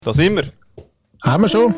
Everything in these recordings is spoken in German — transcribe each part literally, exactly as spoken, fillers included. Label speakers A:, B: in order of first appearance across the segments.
A: Da sind wir.
B: Haben wir schon?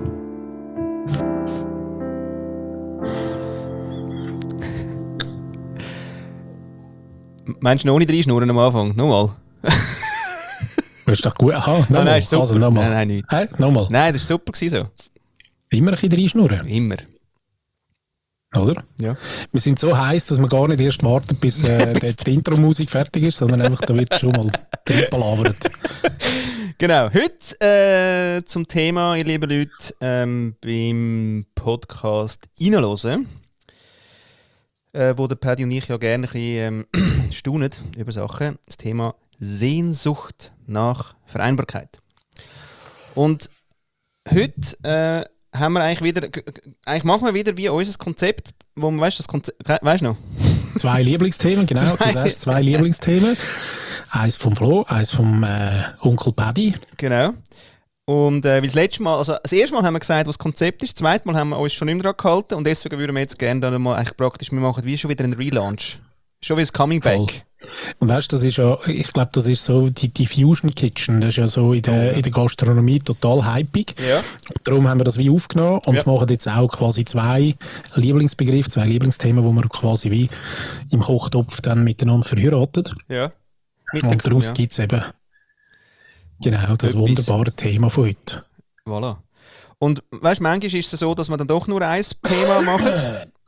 A: Meinst du noch ohne Reinschnurren am Anfang? Nochmal.
B: Das ist doch gut. Aha, nochmal.
A: Nein, nein, ist super.
B: Also, nochmal.
A: Nein, nein, nicht.
B: Hey, nochmal.
A: Nein, das war super gewesen,
B: Immer ein bisschen reinschnurren,
A: so. Immer.
B: oder?
A: Ja.
B: Wir sind so heiß, dass wir gar nicht erst warten, bis äh, die, die Intro-Musik fertig ist, sondern einfach, da wird schon mal reinpalavert.
A: Genau. Heute äh, zum Thema, ihr lieben Leute, ähm, beim Podcast reinhören, äh, wo der Paddy und ich ja gerne ein bisschen ähm, staunen über Sachen. Das Thema Sehnsucht nach Vereinbarkeit. Und heute äh, haben wir eigentlich wieder, eigentlich machen wir wieder wie unser Konzept, wo man, weißt du, das Konzept, weißt du noch?
B: Zwei Lieblingsthemen, genau.
A: Zwei.
B: Du sagst zwei Lieblingsthemen. Eins vom Flo, eins vom äh, Onkel Paddy.
A: Genau. Und äh, weil das letzte Mal, also das erste Mal haben wir gesagt, was das Konzept ist, das zweite Mal haben wir uns schon nicht mehr daran gehalten und deswegen würden wir jetzt gerne dann mal eigentlich praktisch, wir machen wie schon wieder einen Relaunch. Schon wie das Coming
B: Voll.
A: Back.
B: Und weißt du, das ist ja, ich glaube, das ist so die, die Fusion Kitchen, das ist ja so in der, in der Gastronomie total hypig.
A: Ja.
B: Und darum haben wir das wie aufgenommen und
A: Ja.
B: machen jetzt auch quasi zwei Lieblingsbegriffe, zwei Lieblingsthemen, wo man quasi wie im Kochtopf dann miteinander verheiratet.
A: Ja. Mit
B: Und
A: der
B: daraus
A: ja.
B: gibt es eben genau das
A: Etwas.
B: wunderbare Thema von heute.
A: Voilà. Und weißt du, manchmal ist es so, dass man dann doch nur ein Thema macht.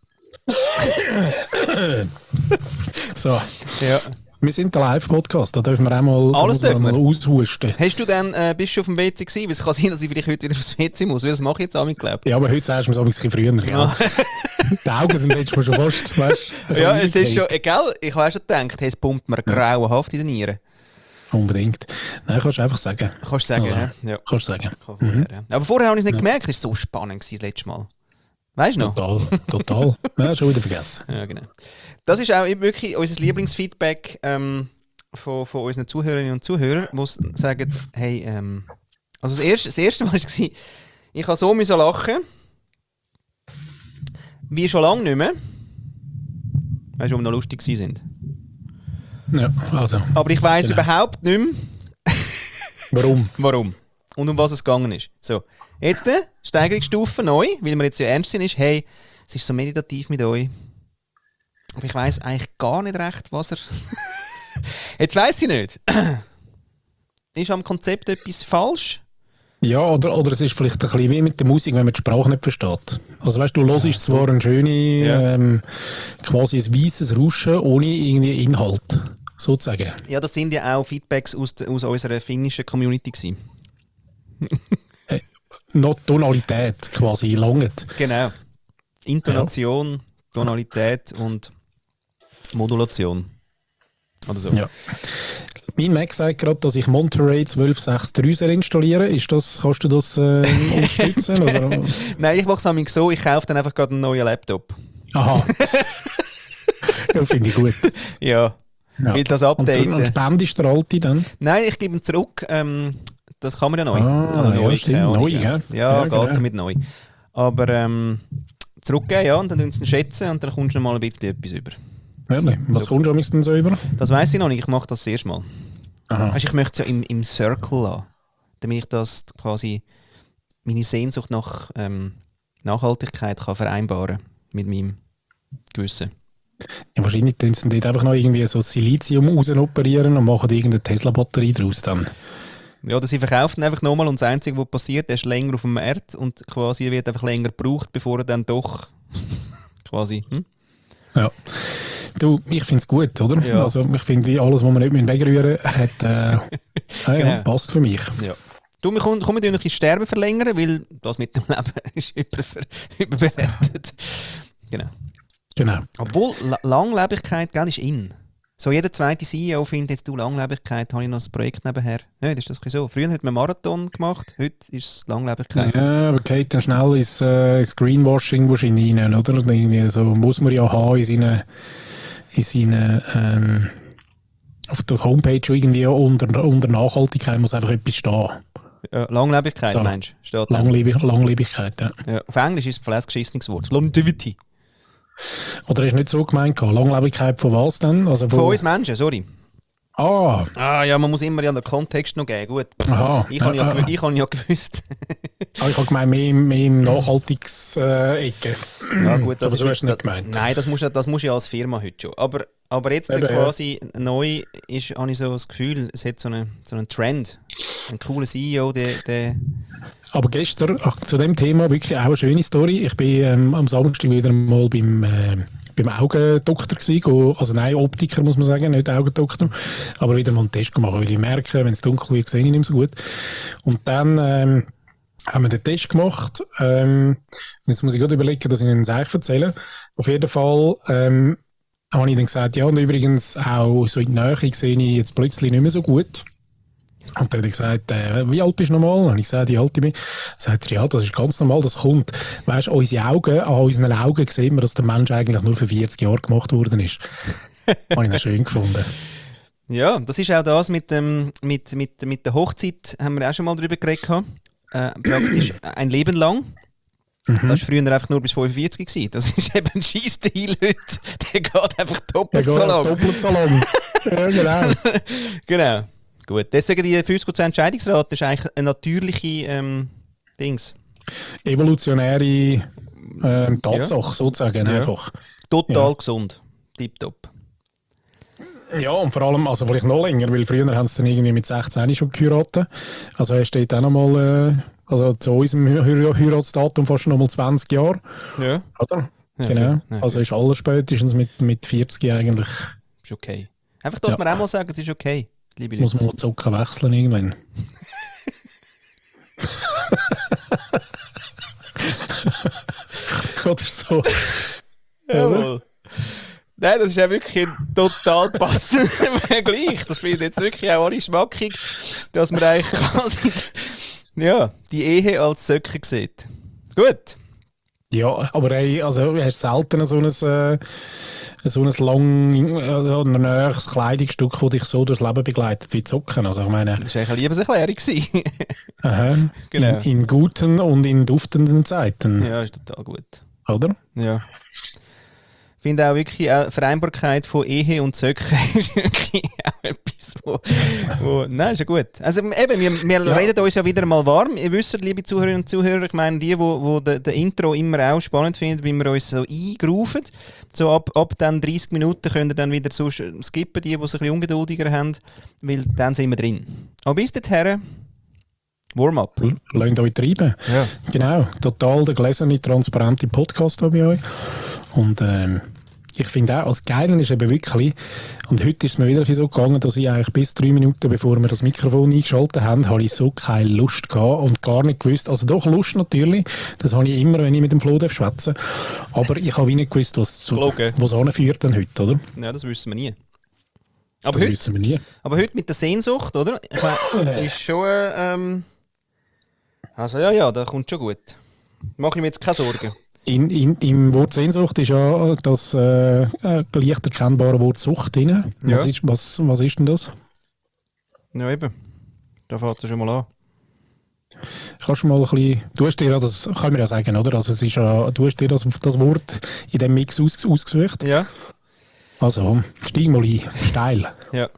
B: So,
A: Ja.
B: wir sind der Live-Podcast, da dürfen wir auch mal, da
A: Alles
B: muss man
A: dürfen wir.
B: mal aushusten.
A: Hast du dann, äh, bist du auf dem W C gewesen? Weil es kann sein, dass ich vielleicht heute wieder aufs W C muss, weil das mache ich jetzt auch mit, glaube
B: Ja, aber heute sagst du mir es ein bisschen früher. Gell? Die Augen sind letztes Mal schon fast, weißt du?
A: Ja, es ist schon, egal, ich habe auch schon gedacht, hey, es pumpt mir grauenhaft in den Nieren.
B: Unbedingt. Nein, kannst du einfach sagen.
A: Kannst du sagen,
B: Ja.
A: ja. ja.
B: Kannst du sagen.
A: Kann vorher, ja. Aber vorher habe ich es nicht gemerkt, es war so spannend gewesen, das letzte Mal. Weißt du noch?
B: Total, total. Ja, schon wieder vergessen.
A: Ja, genau. Das ist auch wirklich unser Lieblingsfeedback ähm, von, von unseren Zuhörerinnen und Zuhörern, die sagen, hey, ähm, also das erste, das erste Mal war, ich habe so müssen lachen, wie schon lange nicht mehr. Weißt du, wo wir noch lustig sind.
B: Ja, also,
A: Aber ich weiss
B: Genau.
A: überhaupt nicht mehr,
B: warum?
A: warum und um was es gegangen ist. So, jetzt äh, Steigerungsstufe neu, weil wir jetzt ja ernst sind, ist, hey, es ist so meditativ mit euch. Aber ich weiss eigentlich gar nicht recht, was er... Jetzt weiss ich nicht. Ist am Konzept etwas falsch?
B: Ja, oder, oder es ist vielleicht ein bisschen wie mit der Musik, wenn man die Sprache nicht versteht. Also weißt du, du hörst zwar ein schöne,
A: Ja.
B: ähm, quasi ein weißes Rauschen ohne irgendwie Inhalt, sozusagen.
A: Ja, das sind ja auch Feedbacks aus, de, aus unserer finnischen Community gewesen.
B: Noch Tonalität quasi langt.
A: Genau. Intonation, Tonalität und Modulation. Oder so.
B: Ja. Mein Mac sagt gerade, dass ich Monterey zwölf sechs drei installiere. Ist das, kannst du das äh, unterstützen? Oder?
A: Nein, ich mache es nämlich so, ich kaufe dann einfach gerade einen neuen Laptop.
B: Aha. Ja, finde ich gut.
A: Ja,
B: Ja.
A: will das
B: Und,
A: updaten.
B: und spendest der alte dann?
A: Nein, ich gebe ihn zurück. Ähm, das kann man ja neu.
B: Ah, ja, stimmt.
A: keine Ahnung,
B: Neu,
A: ja.
B: gell?
A: Ja,
B: Ja,
A: geht
B: genau.
A: mit neu. Aber ähm, zurückgeben, ja, und dann tun sie ihn schätzen und dann kommst du noch mal ein bisschen etwas über.
B: Ehrlich? Was
A: so.
B: kommst du amigs denn so über?
A: Das weiss ich noch nicht, ich mache das das erste Mal.
B: Aha.
A: Weißt, ich möchte es ja im, im Circle lassen, damit ich das quasi meine Sehnsucht nach ähm, Nachhaltigkeit kann vereinbaren mit meinem Gewissen.
B: Ja, wahrscheinlich tun sie dort einfach noch irgendwie so Silizium rausoperieren und machen irgendeine Tesla-Batterie draus dann.
A: Ja, oder sie verkaufen einfach nochmal und das Einzige, was passiert, er ist länger auf dem Markt und quasi wird einfach länger gebraucht, bevor er dann doch quasi... Hm?
B: Ja. Du, ich finde es gut, oder?
A: Ja.
B: Also ich finde, wie alles, was wir nicht wegrühren müssen, hat, äh, ja, ja,
A: Genau.
B: passt für mich.
A: Ja. Du, wir kommen, kommen noch ein bisschen Sterben verlängern, weil das mit dem Leben ist überver- überbewertet. Genau.
B: Genau.
A: Obwohl, La- Langlebigkeit, gell, ist in. So jeder zweite C E O findet jetzt, du, Langlebigkeit, habe ich noch ein Projekt nebenher. Nein, das ist das ein bisschen so. Früher hat man Marathon gemacht, heute ist es Langlebigkeit.
B: Ja, aber geht dann schnell ins, äh, ins Greenwashing wahrscheinlich rein, oder? Und irgendwie so muss man ja haben in seinen, in seinen ähm, auf der Homepage irgendwie unter, unter Nachhaltigkeit muss einfach etwas stehen.
A: Ja, Langlebigkeit,
B: So.
A: meinst du? Steht da.
B: Langlebig, Langlebigkeit, ja.
A: Ja, auf Englisch ist es ein geschissenes Wort. Longevity.
B: Oder ist nicht so gemeint gehabt? Langlebigkeit von was denn? Also
A: Von uns Menschen, sorry.
B: Ah.
A: Ah ja, man muss immer ja den Kontext noch geben. Gut.
B: Aha.
A: Ich habe ja,
B: Ah,
A: gew- ich hab ja gewusst.
B: ah, ich habe gemeint, mehr, im- mehr im Nachhaltigs-Ecke.
A: Ja, gut, das
B: Aber
A: ist
B: so hast du
A: das,
B: nicht gemeint.
A: Nein, das musst, du- das musst du ja als Firma heute schon. Aber, aber jetzt
B: Eben, ja.
A: quasi neu ist, habe ich so das Gefühl, es hat so einen, so einen Trend. Ein cooler C E O, der. der
B: Aber gestern, ach, zu dem Thema wirklich auch eine schöne Story. Ich bin ähm, am Samstag wieder mal beim, äh, beim Augendoktor gewesen, go, also nein, Optiker muss man sagen, nicht Augendoktor, aber wieder mal einen Test gemacht, weil ich merke, wenn es dunkel wird, sehe ich nicht mehr so gut. Und dann ähm, haben wir den Test gemacht. Ähm, jetzt muss ich gerade überlegen, dass ich Ihnen das erzähle. Auf jeden Fall ähm, habe ich dann gesagt, ja, und übrigens auch so in der Nähe sehe ich jetzt plötzlich nicht mehr so gut. Und dann hat er gesagt, äh, wie alt bist du nochmal? Und ich gesagt, wie alt ich bin. Dann sagt er, ja, das ist ganz normal, das kommt. Weißt du, unsere Augen, an unseren Augen sehen wir, dass der Mensch eigentlich nur für vierzig Jahre gemacht worden ist. Habe ich noch schön gefunden.
A: ja, das ist auch das mit, dem, mit, mit, mit der Hochzeit, haben wir auch schon mal drüber geredet. gehabt. Äh, praktisch ein Leben lang. Das war früher einfach nur bis fünfundvierzig gewesen. Das ist eben ein Scheissdeal heute. Der geht einfach doppelt
B: Der
A: so
B: geht
A: lang.
B: doppelt so lang. Ja, genau.
A: Genau. Gut. Deswegen die fünfzig Prozent Entscheidungsrate ist eigentlich eine natürliche ähm, Dings.
B: Evolutionäre ähm, Tatsache, sozusagen,
A: Ja.
B: einfach.
A: Total
B: Ja.
A: gesund. Tipptopp.
B: Ja, und vor allem, also vielleicht noch länger, weil früher haben sie dann irgendwie mit sechzehn schon geheiratet. Also er steht auch nochmal, äh, also zu unserem Hei- Heiratsdatum fast nochmal zwanzig Jahre,
A: Ja.
B: oder?
A: Ja,
B: Genau.
A: viel. Nein,
B: Also
A: viel.
B: ist alles spätestens mit, mit vierzig eigentlich,
A: Ist okay. Einfach, dass
B: Ja.
A: wir auch mal sagen, es ist okay, liebe Leute.
B: muss man die Zucker wechseln irgendwann. Oder so.
A: Jawohl. Nein, das ist ja wirklich ein total passender Vergleich. Das finde ich jetzt wirklich auch alle schmackig, dass man eigentlich quasi ja, die Ehe als Söcke sieht. Gut.
B: Ja, aber ey, also du hast selten so ein, äh, so ein lang, äh, ein näheres Kleidungsstück, das dich so durchs Leben begleitet wie Socken. Also ich meine,
A: Das war eigentlich eine Liebeserklärung gewesen.
B: aha,
A: Genau.
B: in, in guten und in duftenden Zeiten,
A: Ja, ist total gut.
B: oder?
A: Ja. Ich finde auch wirklich auch Vereinbarkeit von Ehe und Söcke ist wirklich auch etwas, wo, wo nein, ist ja gut. Also eben, wir, wir
B: Ja.
A: reden uns ja wieder mal warm. Ihr wisst, liebe Zuhörerinnen und Zuhörer, ich meine, die, wo, wo den, den Intro immer auch spannend finden, wie wir uns so eingrooven. So ab, ab dann dreißig Minuten könnt ihr dann wieder so skippen, die, die es ein bisschen ungeduldiger haben, weil dann sind wir drin. Aber bis dahin, Warm-up.
B: Lasst euch treiben.
A: Ja.
B: Genau, total der gläserne, transparente Podcast da bei euch. Und ähm, ich finde auch, als Geilen ist eben wirklich, und heute ist es mir wieder so gegangen, dass ich eigentlich bis drei Minuten, bevor wir das Mikrofon eingeschaltet haben, habe ich so keine Lust gehabt und gar nicht gewusst, also doch Lust natürlich, das habe ich immer, wenn ich mit dem Flo schwätze, aber ich habe wie nicht gewusst, was zu,
A: Gelogen.
B: was anführt dann heute, oder?
A: Ja, das wissen wir nie. Aber
B: Das
A: heute,
B: wissen wir nie.
A: aber heute mit der Sehnsucht, oder? Ich meine, ist schon. Ähm, also ja, ja, das kommt schon gut. Mache ich mir jetzt keine Sorgen.
B: In, in, Im Wort Sehnsucht ist ja das äh, äh, leicht erkennbare Wort Sucht drin. Was,
A: Ja.
B: ist, was, was ist denn das?
A: Ja, eben. Da fängt es schon mal an.
B: Kannst du mal ein bisschen, du hast dir ja das, können wir ja sagen, oder? Also es ist ja, du hast dir das, das Wort in dem Mix aus, ausgesucht.
A: Ja.
B: Also, steig mal ein, steil.
A: Ja.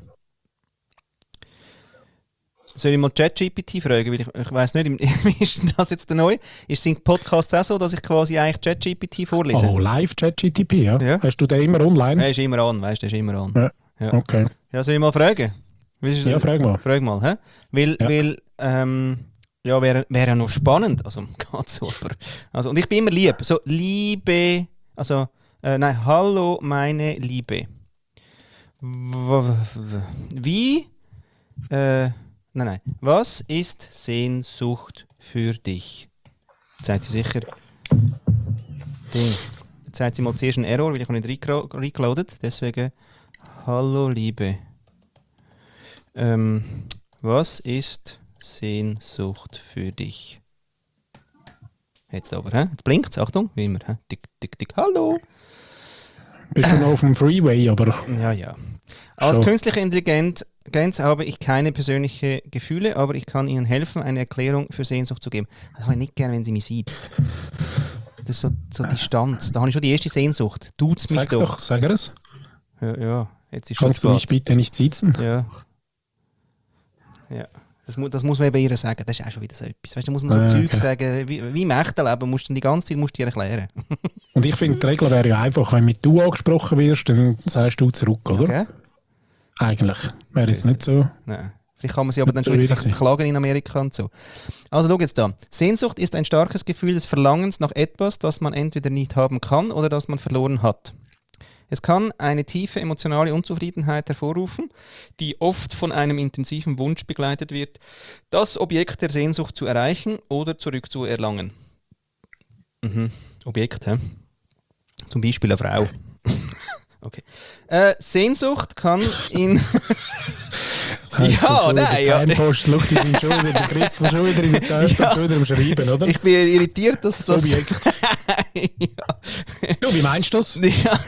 A: Soll ich mal ChatGPT fragen? Weil ich, ich weiss nicht, im- wie ist denn das jetzt neu? Ist sind Podcasts auch so, dass ich quasi eigentlich ChatGPT vorlese?
B: Oh, live ChatGPT, ja?
A: Ja.
B: Hast du den immer online?
A: Er ist immer an, weißt du, der ist immer an.
B: Ja.
A: Ja.
B: Okay.
A: Ja, soll ich mal fragen? Wie ist-
B: Ja, frag mal.
A: Frag mal, hä? Weil,
B: Ja.
A: weil ähm, ja, wäre wär ja noch spannend. Also, geht super. Also, und ich bin immer lieb. So, Liebe, also, äh, nein, hallo, meine Liebe. W w- wie, äh, nein, nein, was ist Sehnsucht für dich? Jetzt sagt sie sicher, Ding. Jetzt sagt sie mal zuerst einen Error, weil ich noch nicht reingelo- reingeloadet. Deswegen, hallo, Liebe. Ähm, was ist Sehnsucht für dich? Jetzt aber, hä? Jetzt blinkt es, Achtung, wie immer. Hä? Tick, tick, tick, hallo.
B: Bist du noch auf dem Freeway, aber
A: Ja, ja. Als
B: So.
A: künstliche Intelligenz habe ich keine persönlichen Gefühle, aber ich kann Ihnen helfen, eine Erklärung für Sehnsucht zu geben. Das habe ich nicht gerne, wenn sie mich sieht. Das ist so, so Distanz. Da habe ich schon die erste Sehnsucht. Tut's mich
B: sag's
A: doch.
B: doch, sag er es.
A: Ja, ja. Jetzt ist
B: Kannst du mich bitte nicht sitzen?
A: Ja. Ja. Das, mu- das muss man bei ihr sagen. Das ist auch schon wieder so etwas. Weißt, da muss man so
B: Ah,
A: Zeug
B: okay.
A: sagen, wie, wie im echten Leben, musst du die ganze Zeit musst du dir erklären.
B: Und ich finde, die Regel wäre ja einfach, wenn mit du angesprochen wirst, dann sagst du zurück, oder?
A: Okay?
B: Eigentlich. Wäre es nicht so.
A: Nein. Vielleicht kann man sie aber dann
B: So
A: schon wieder
B: schwierig sein.
A: verklagen in Amerika und so. Also schau jetzt da. Sehnsucht ist ein starkes Gefühl des Verlangens nach etwas, das man entweder nicht haben kann oder das man verloren hat. Es kann eine tiefe emotionale Unzufriedenheit hervorrufen, die oft von einem intensiven Wunsch begleitet wird, das Objekt der Sehnsucht zu erreichen oder zurückzuerlangen. Mhm. Objekt, hä? Zum Beispiel eine Frau. Okay. Äh, Sehnsucht kann in... Ja, nein, ja.
B: Fanpost, schau, die sind schon wieder, der Griffel schon wieder in der Tasche,
A: Ja.
B: schon wieder am Schreiben, oder?
A: Ich bin irritiert, dass
B: Das
A: das...
B: Objekt.
A: ja.
B: Du, wie meinst du das?
A: Ja.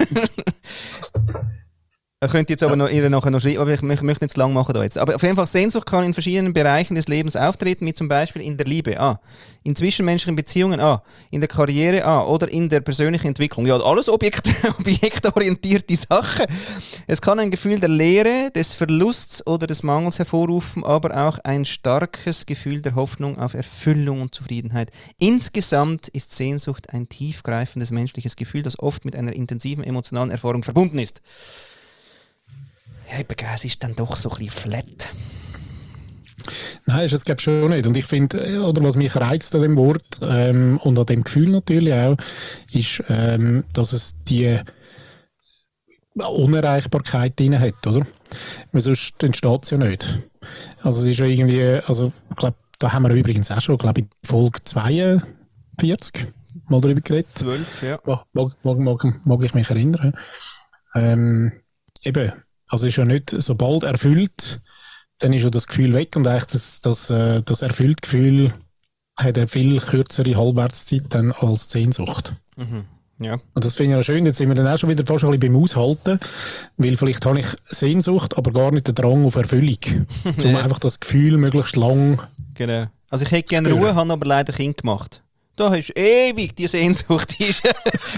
A: Ich könnte jetzt aber noch, ihr nachher noch schreiben, aber ich, ich möchte nicht zu lang machen da jetzt. Aber auf jeden Fall, Sehnsucht kann in verschiedenen Bereichen des Lebens auftreten, wie zum Beispiel in der Liebe, ah, in zwischenmenschlichen Beziehungen, ah, in der Karriere, ah, oder in der persönlichen Entwicklung. Ja, alles Objekt, objektorientierte Sachen. Es kann ein Gefühl der Leere, des Verlusts oder des Mangels hervorrufen, aber auch ein starkes Gefühl der Hoffnung auf Erfüllung und Zufriedenheit. Insgesamt ist Sehnsucht ein tiefgreifendes menschliches Gefühl, das oft mit einer intensiven emotionalen Erfahrung verbunden ist. Ja, eben, es ist dann doch so ein bisschen flat.
B: Nein, ist es glaube ich schon nicht. Und ich finde, oder was mich reizt an dem Wort ähm, und an dem Gefühl natürlich auch, ist, ähm, dass es die Unerreichbarkeit drin hat, oder? Weil sonst entsteht es ja nicht. Also es ist ja irgendwie, also ich glaube, da haben wir übrigens auch schon, glaube ich, Folge zweiundvierzig mal darüber geredet.
A: zwölf, ja.
B: Mag, mag, mag, mag, mag ich mich erinnern. Ähm, eben, also ist ja nicht, sobald erfüllt, dann ist ja das Gefühl weg und eigentlich das, das, äh, das erfüllte Gefühl hat eine viel kürzere Halbwertszeit dann als die Sehnsucht.
A: Mhm. Ja.
B: Und das finde ich ja schön, jetzt sind wir dann auch schon wieder fast ein bisschen beim Aushalten, weil vielleicht habe ich Sehnsucht, aber gar nicht den Drang auf Erfüllung, um einfach das Gefühl möglichst lang...
A: Genau. Also ich hätte gerne
B: spüren.
A: Ruhe, habe aber leider Kind gemacht. Da hast du ewig die Sehnsucht. Die ist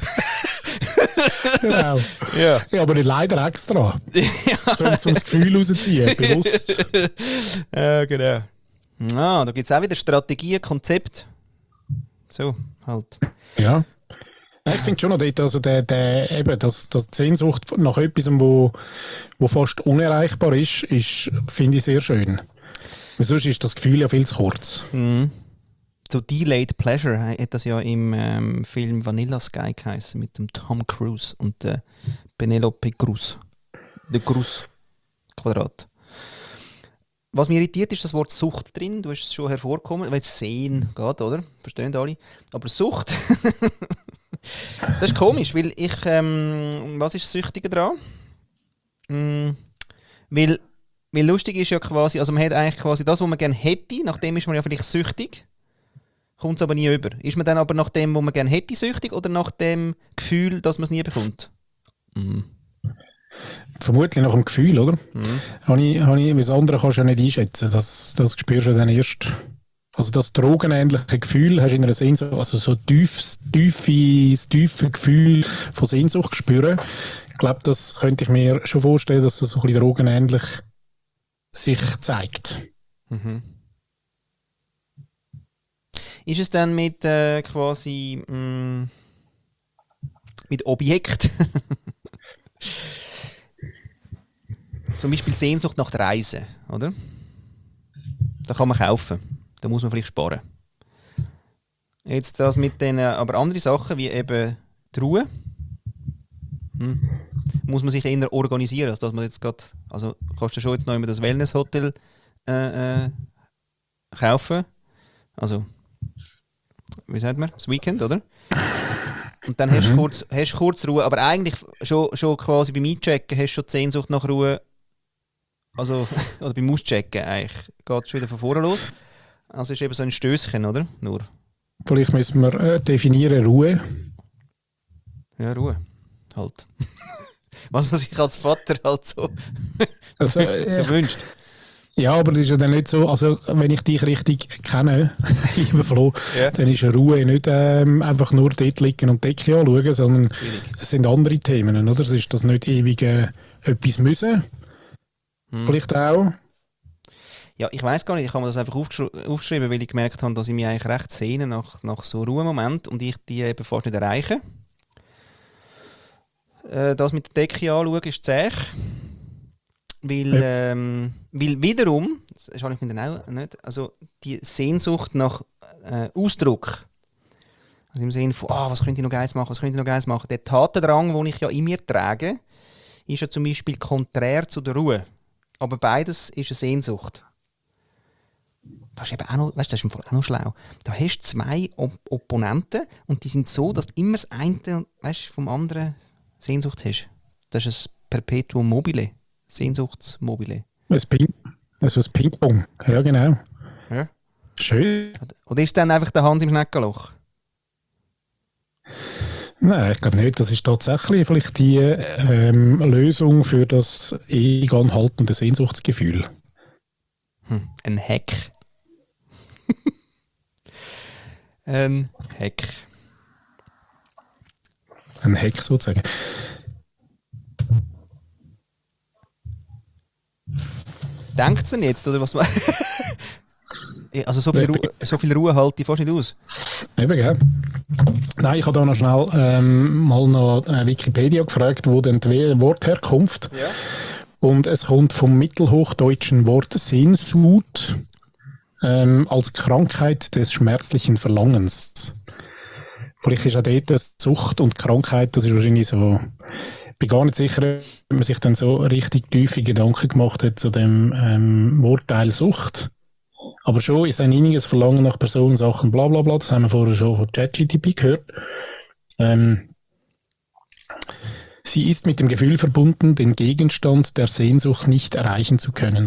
B: Genau.
A: ja.
B: Ja, aber nicht leider extra, um, um das Gefühl rauszuziehen, bewusst.
A: Ja, genau. Ah, da gibt es auch wieder Strategien, Konzept. So, halt.
B: Ja. Ja, ich finde schon noch dort, also der, der, eben, dass, dass die Sehnsucht nach etwas, wo, wo fast unerreichbar ist, ist finde ich sehr schön. Weil sonst ist das Gefühl ja viel zu kurz.
A: Mhm. So Delayed Pleasure hat das ja im ähm, Film Vanilla Sky geheißen mit dem Tom Cruise und äh, Penelope Cruz. Der Cruz Quadrat. Was mich irritiert, ist das Wort Sucht drin. Du hast es schon hervorgekommen, weil es Sehen geht, oder? Verstehen alle? Aber Sucht, das ist komisch, weil ich, ähm, was ist das Süchtige dran? Mm, weil, weil lustig ist ja quasi, also man hat eigentlich quasi das, was man gerne hätte, nachdem ist man ja vielleicht süchtig, kommt es aber nie über. Ist man dann aber nach dem, was man gerne hätte, süchtig oder nach dem Gefühl, dass man es nie bekommt? Mm.
B: Vermutlich nach dem Gefühl, oder?
A: Mhm.
B: Habe ich, habe ich, das andere kannst du ja nicht einschätzen. Das, das spürst du dann erst. Also das drogenähnliche Gefühl hast du in einer Sehnsucht, also so tiefes, tiefes, tiefe Gefühl von Sehnsucht spüren. Ich glaube, das könnte ich mir schon vorstellen, dass das so ein bisschen drogenähnlich sich zeigt.
A: Mhm. Ist es dann mit äh, quasi mh, mit Objekt? Zum Beispiel Sehnsucht nach der Reise, oder? Da kann man kaufen. Da muss man vielleicht sparen. Jetzt das mit den, aber andere Sachen wie eben die Ruhe, hm, muss man sich eher organisieren, als dass man jetzt gerade, also kannst du schon jetzt noch immer das Wellness-Hotel äh, äh, kaufen, also wie sagt man, das Weekend, oder? Und dann mhm. hast du kurz, hast kurz Ruhe, aber eigentlich schon, schon quasi beim Einchecken hast du schon die Sehnsucht nach Ruhe, also, oder beim Auschecken eigentlich, geht es schon wieder von vorne los. Also ist eben so ein Stößchen, oder? Nur.
B: Vielleicht müssen wir äh, definieren Ruhe.
A: Ja, Ruhe. Halt. Was man sich als Vater halt so,
B: also, äh,
A: so wünscht.
B: Ja, aber das ist ja dann nicht so, also wenn ich dich richtig kenne, lieber Flo,
A: ja.
B: dann ist Ruhe nicht ähm, einfach nur dort liegen und die Decke anschauen, sondern Schwierig. Es sind andere Themen, oder? Es ist das nicht ewige etwas müssen. Hm. Vielleicht auch.
A: Ja, ich weiss gar nicht, ich habe mir das einfach aufgeschri- aufgeschrieben, weil ich gemerkt habe, dass ich mich eigentlich recht sehne nach, nach so Ruhemomenten und ich die eben fast nicht erreiche. Äh, das mit der Decke anschauen ist zäh. Weil, ja. ähm, weil wiederum, das habe ich mir dann auch nicht, also die Sehnsucht nach äh, Ausdruck, also im Sinne von, ah, was könnte ich noch Geiles machen, was könnte ich noch Geiles machen, der Tatendrang, den ich ja in mir trage, ist ja zum Beispiel konträr zu der Ruhe. Aber beides ist eine Sehnsucht. Das ist eben auch noch, weißt, das ist im Fall auch noch schlau. Da hast du zwei Op- Opponenten und die sind so, dass du immer das eine, weißt, vom anderen Sehnsucht hast. Das ist ein Perpetuum mobile. Sehnsuchtsmobile.
B: Ein Ping, also ein Ping-Pong, ja genau.
A: Ja.
B: Schön.
A: Oder ist es dann einfach der Hans im Schneckenloch?
B: Nein, ich glaube nicht. Das ist tatsächlich vielleicht die ähm, Lösung für das ewig anhaltende Sehnsuchtsgefühl.
A: Hm, ein Hack. ein Hack.
B: Ein Hack sozusagen.
A: Denkt es denn jetzt, oder was? Also so viel, Ruhe, so viel Ruhe halte ich fast nicht aus.
B: Eben, gell? Nein, ich habe da noch schnell ähm, mal noch äh, Wikipedia gefragt, wo denn die Wortherkunft. Ja. Und es kommt vom mittelhochdeutschen Wort Sehnsucht ähm, als Krankheit des schmerzlichen Verlangens. Vielleicht ist auch dort Sucht und Krankheit, das ist wahrscheinlich so. Ich bin gar nicht sicher, ob man sich dann so richtig tiefe Gedanken gemacht hat zu dem ähm, Wortteil Sucht. Aber schon ist ein inniges Verlangen nach Personen, Sachen, bla bla bla, das haben wir vorher schon von ChatGPT gehört. Ähm, sie ist mit dem Gefühl verbunden, den Gegenstand der Sehnsucht nicht erreichen zu können.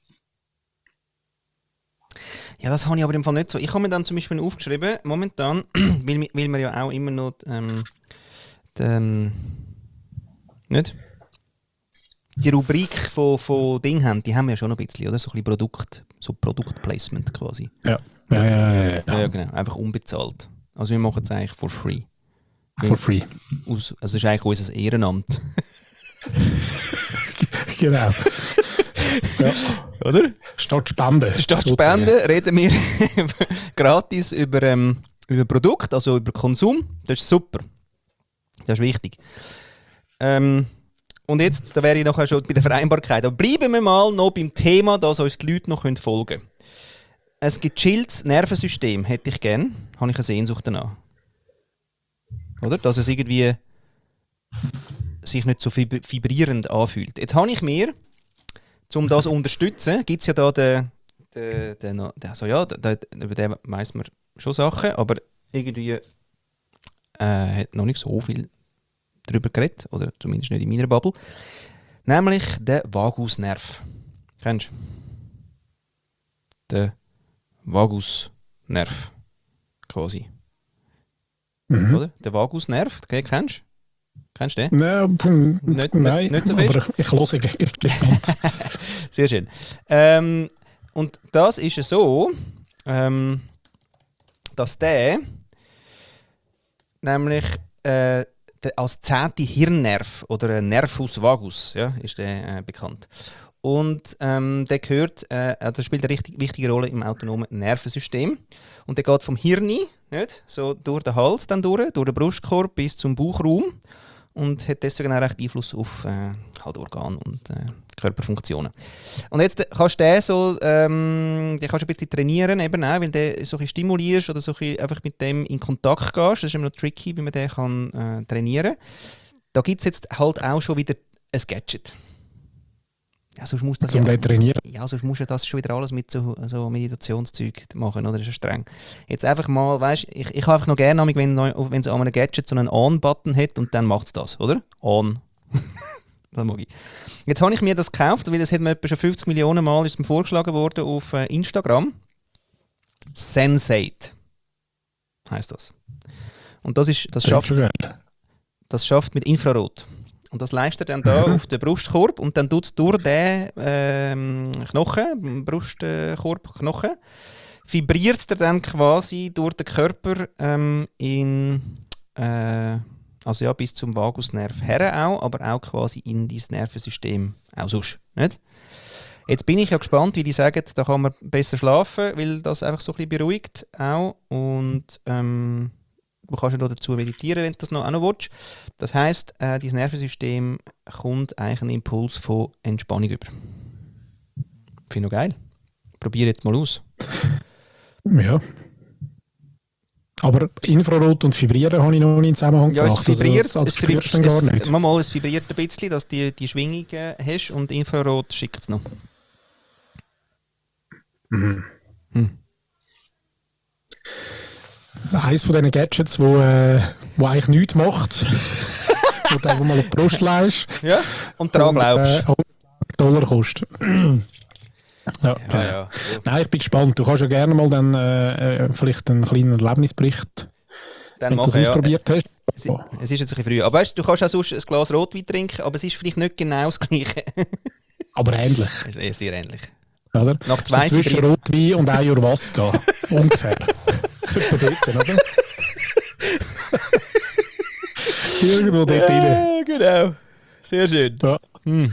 A: Ja, das habe ich aber im Fall nicht so. Ich habe mir dann zum Beispiel aufgeschrieben, momentan, weil, weil wir ja auch immer noch ähm, den, nicht? Die Rubrik von, von Ding haben, die haben wir ja schon ein bisschen, oder? So ein bisschen Produkt, so Produktplacement quasi.
B: Ja. Ja, ja, ja, ja.
A: ja, genau. Einfach unbezahlt. Also wir machen es eigentlich for free.
B: For free.
A: Aus, also es ist eigentlich unser Ehrenamt.
B: Genau. Ja.
A: Oder?
B: Statt Spenden.
A: Statt Spenden reden wir gratis über, ähm, über Produkt, also über Konsum. Das ist super. Das ist wichtig. Ähm, und jetzt, da wäre ich nachher schon bei der Vereinbarkeit. Aber bleiben wir mal noch beim Thema, dass uns die Leute noch folgen können. Ein gechilltes Nervensystem hätte ich gern. Habe ich eine Sehnsucht danach. Oder? Dass es irgendwie sich nicht so vibrierend anfühlt. Jetzt habe ich mir, um das zu unterstützen, gibt es ja da den, den, den, den also ja, den, über den weiss man schon Sachen, aber irgendwie äh, hat noch nicht so viel darüber geredet, oder zumindest nicht in meiner Bubble. Nämlich der Vagusnerv. Kennst du? Der Vagusnerv. Quasi.
B: Mhm.
A: Oder? Der Vagusnerv, okay, kennst du? Kennst du den?
B: Nein,
A: nicht,
B: nein
A: nicht, nicht so fest.
B: Aber ich höre, ich, ich gespannt.
A: Sehr schön. Ähm, und das ist so, ähm, dass der nämlich äh, der, als zehnte Hirnnerv oder Nervus vagus, ja, ist der äh, bekannt. Und ähm, der gehört, äh, der spielt eine richtig wichtige Rolle im autonomen Nervensystem. Und der geht vom Hirn, nicht, so durch den Hals dann durch, durch den Brustkorb bis zum Bauchraum. Und hat deswegen auch recht Einfluss auf äh, halt Organe und äh, Körperfunktionen. Und jetzt äh, kannst du den so, ähm, den kannst du ein bisschen trainieren, eben auch, weil du so ein stimulierst oder so ein einfach mit dem in Kontakt gehst. Das ist immer noch tricky, wie man den kann, äh, trainieren kann. Da gibt es jetzt halt auch schon wieder ein Gadget. Ja, sonst musst du das
B: Zum
A: ja,
B: trainieren?
A: Ja, sonst musst du das schon wieder alles mit so, so Meditationszeug machen, oder? Das ist ja streng. Jetzt einfach mal, weißt du, ich, ich habe einfach noch gerne, wenn, wenn es an einem Gadget so einen On-Button hat und dann macht es das, oder? On. Das mag ich. Jetzt habe ich mir das gekauft, weil das hat mir etwa schon fünfzig Millionen Mal ist mir vorgeschlagen worden auf äh, Instagram. Sensate heisst das. Und das ist, das schafft, das schafft mit Infrarot. Und das leistet dann da auf den Brustkorb und dann tut es durch den ähm, Knochen, Brustkorb-Knochen, vibriert er dann quasi durch den Körper ähm, in, äh, Also ja, bis zum Vagusnerv her auch, aber auch quasi in dein Nervensystem auch sonst. Nicht? Jetzt bin ich ja gespannt, wie die sagen, da kann man besser schlafen, weil das einfach so ein bisschen beruhigt auch. Und ähm, du kannst ja noch dazu meditieren, wenn du das noch, auch noch willst. Das heisst, äh, dein Nervensystem kommt eigentlich einen Impuls von Entspannung über. Finde ich noch geil. Probier jetzt mal aus.
B: Ja. Aber Infrarot und Vibrieren habe ich noch nicht in Zusammenhang
A: ja,
B: gebracht.
A: es vibriert,
B: also, das,
A: es, vibriert,
B: es, gar nicht.
A: Es, mal, es vibriert ein bisschen, dass du die, die Schwingungen hast und Infrarot schickt es noch.
B: Mhm.
A: Hm.
B: Eines von diesen Gadgets, wo, äh, wo eigentlich nichts macht, wo du einfach mal auf die Brust legst.
A: Ja, und daran glaubst.
B: Äh, hundert Dollar kostet. Ja,
A: ja,
B: äh,
A: ja.
B: Nein, ich bin gespannt. Du kannst ja gerne mal dann äh, vielleicht einen kleinen Erlebnisbericht,
A: dann
B: wenn
A: machen,
B: du das ausprobiert
A: ja.
B: hast.
A: Es, es ist jetzt ein bisschen früh. Aber weißt, du kannst auch sonst ein Glas Rotwein trinken, aber es ist vielleicht nicht genau das Gleiche.
B: Aber ähnlich.
A: Es ist sehr ähnlich.
B: Oder?
A: Nach zwei
B: so zwischen Rotwein und Ayahuasca. Ungefähr. dort, oder? Irgendwo dort rein.
A: Ja, genau. Sehr schön.
B: Ja.
A: Hm.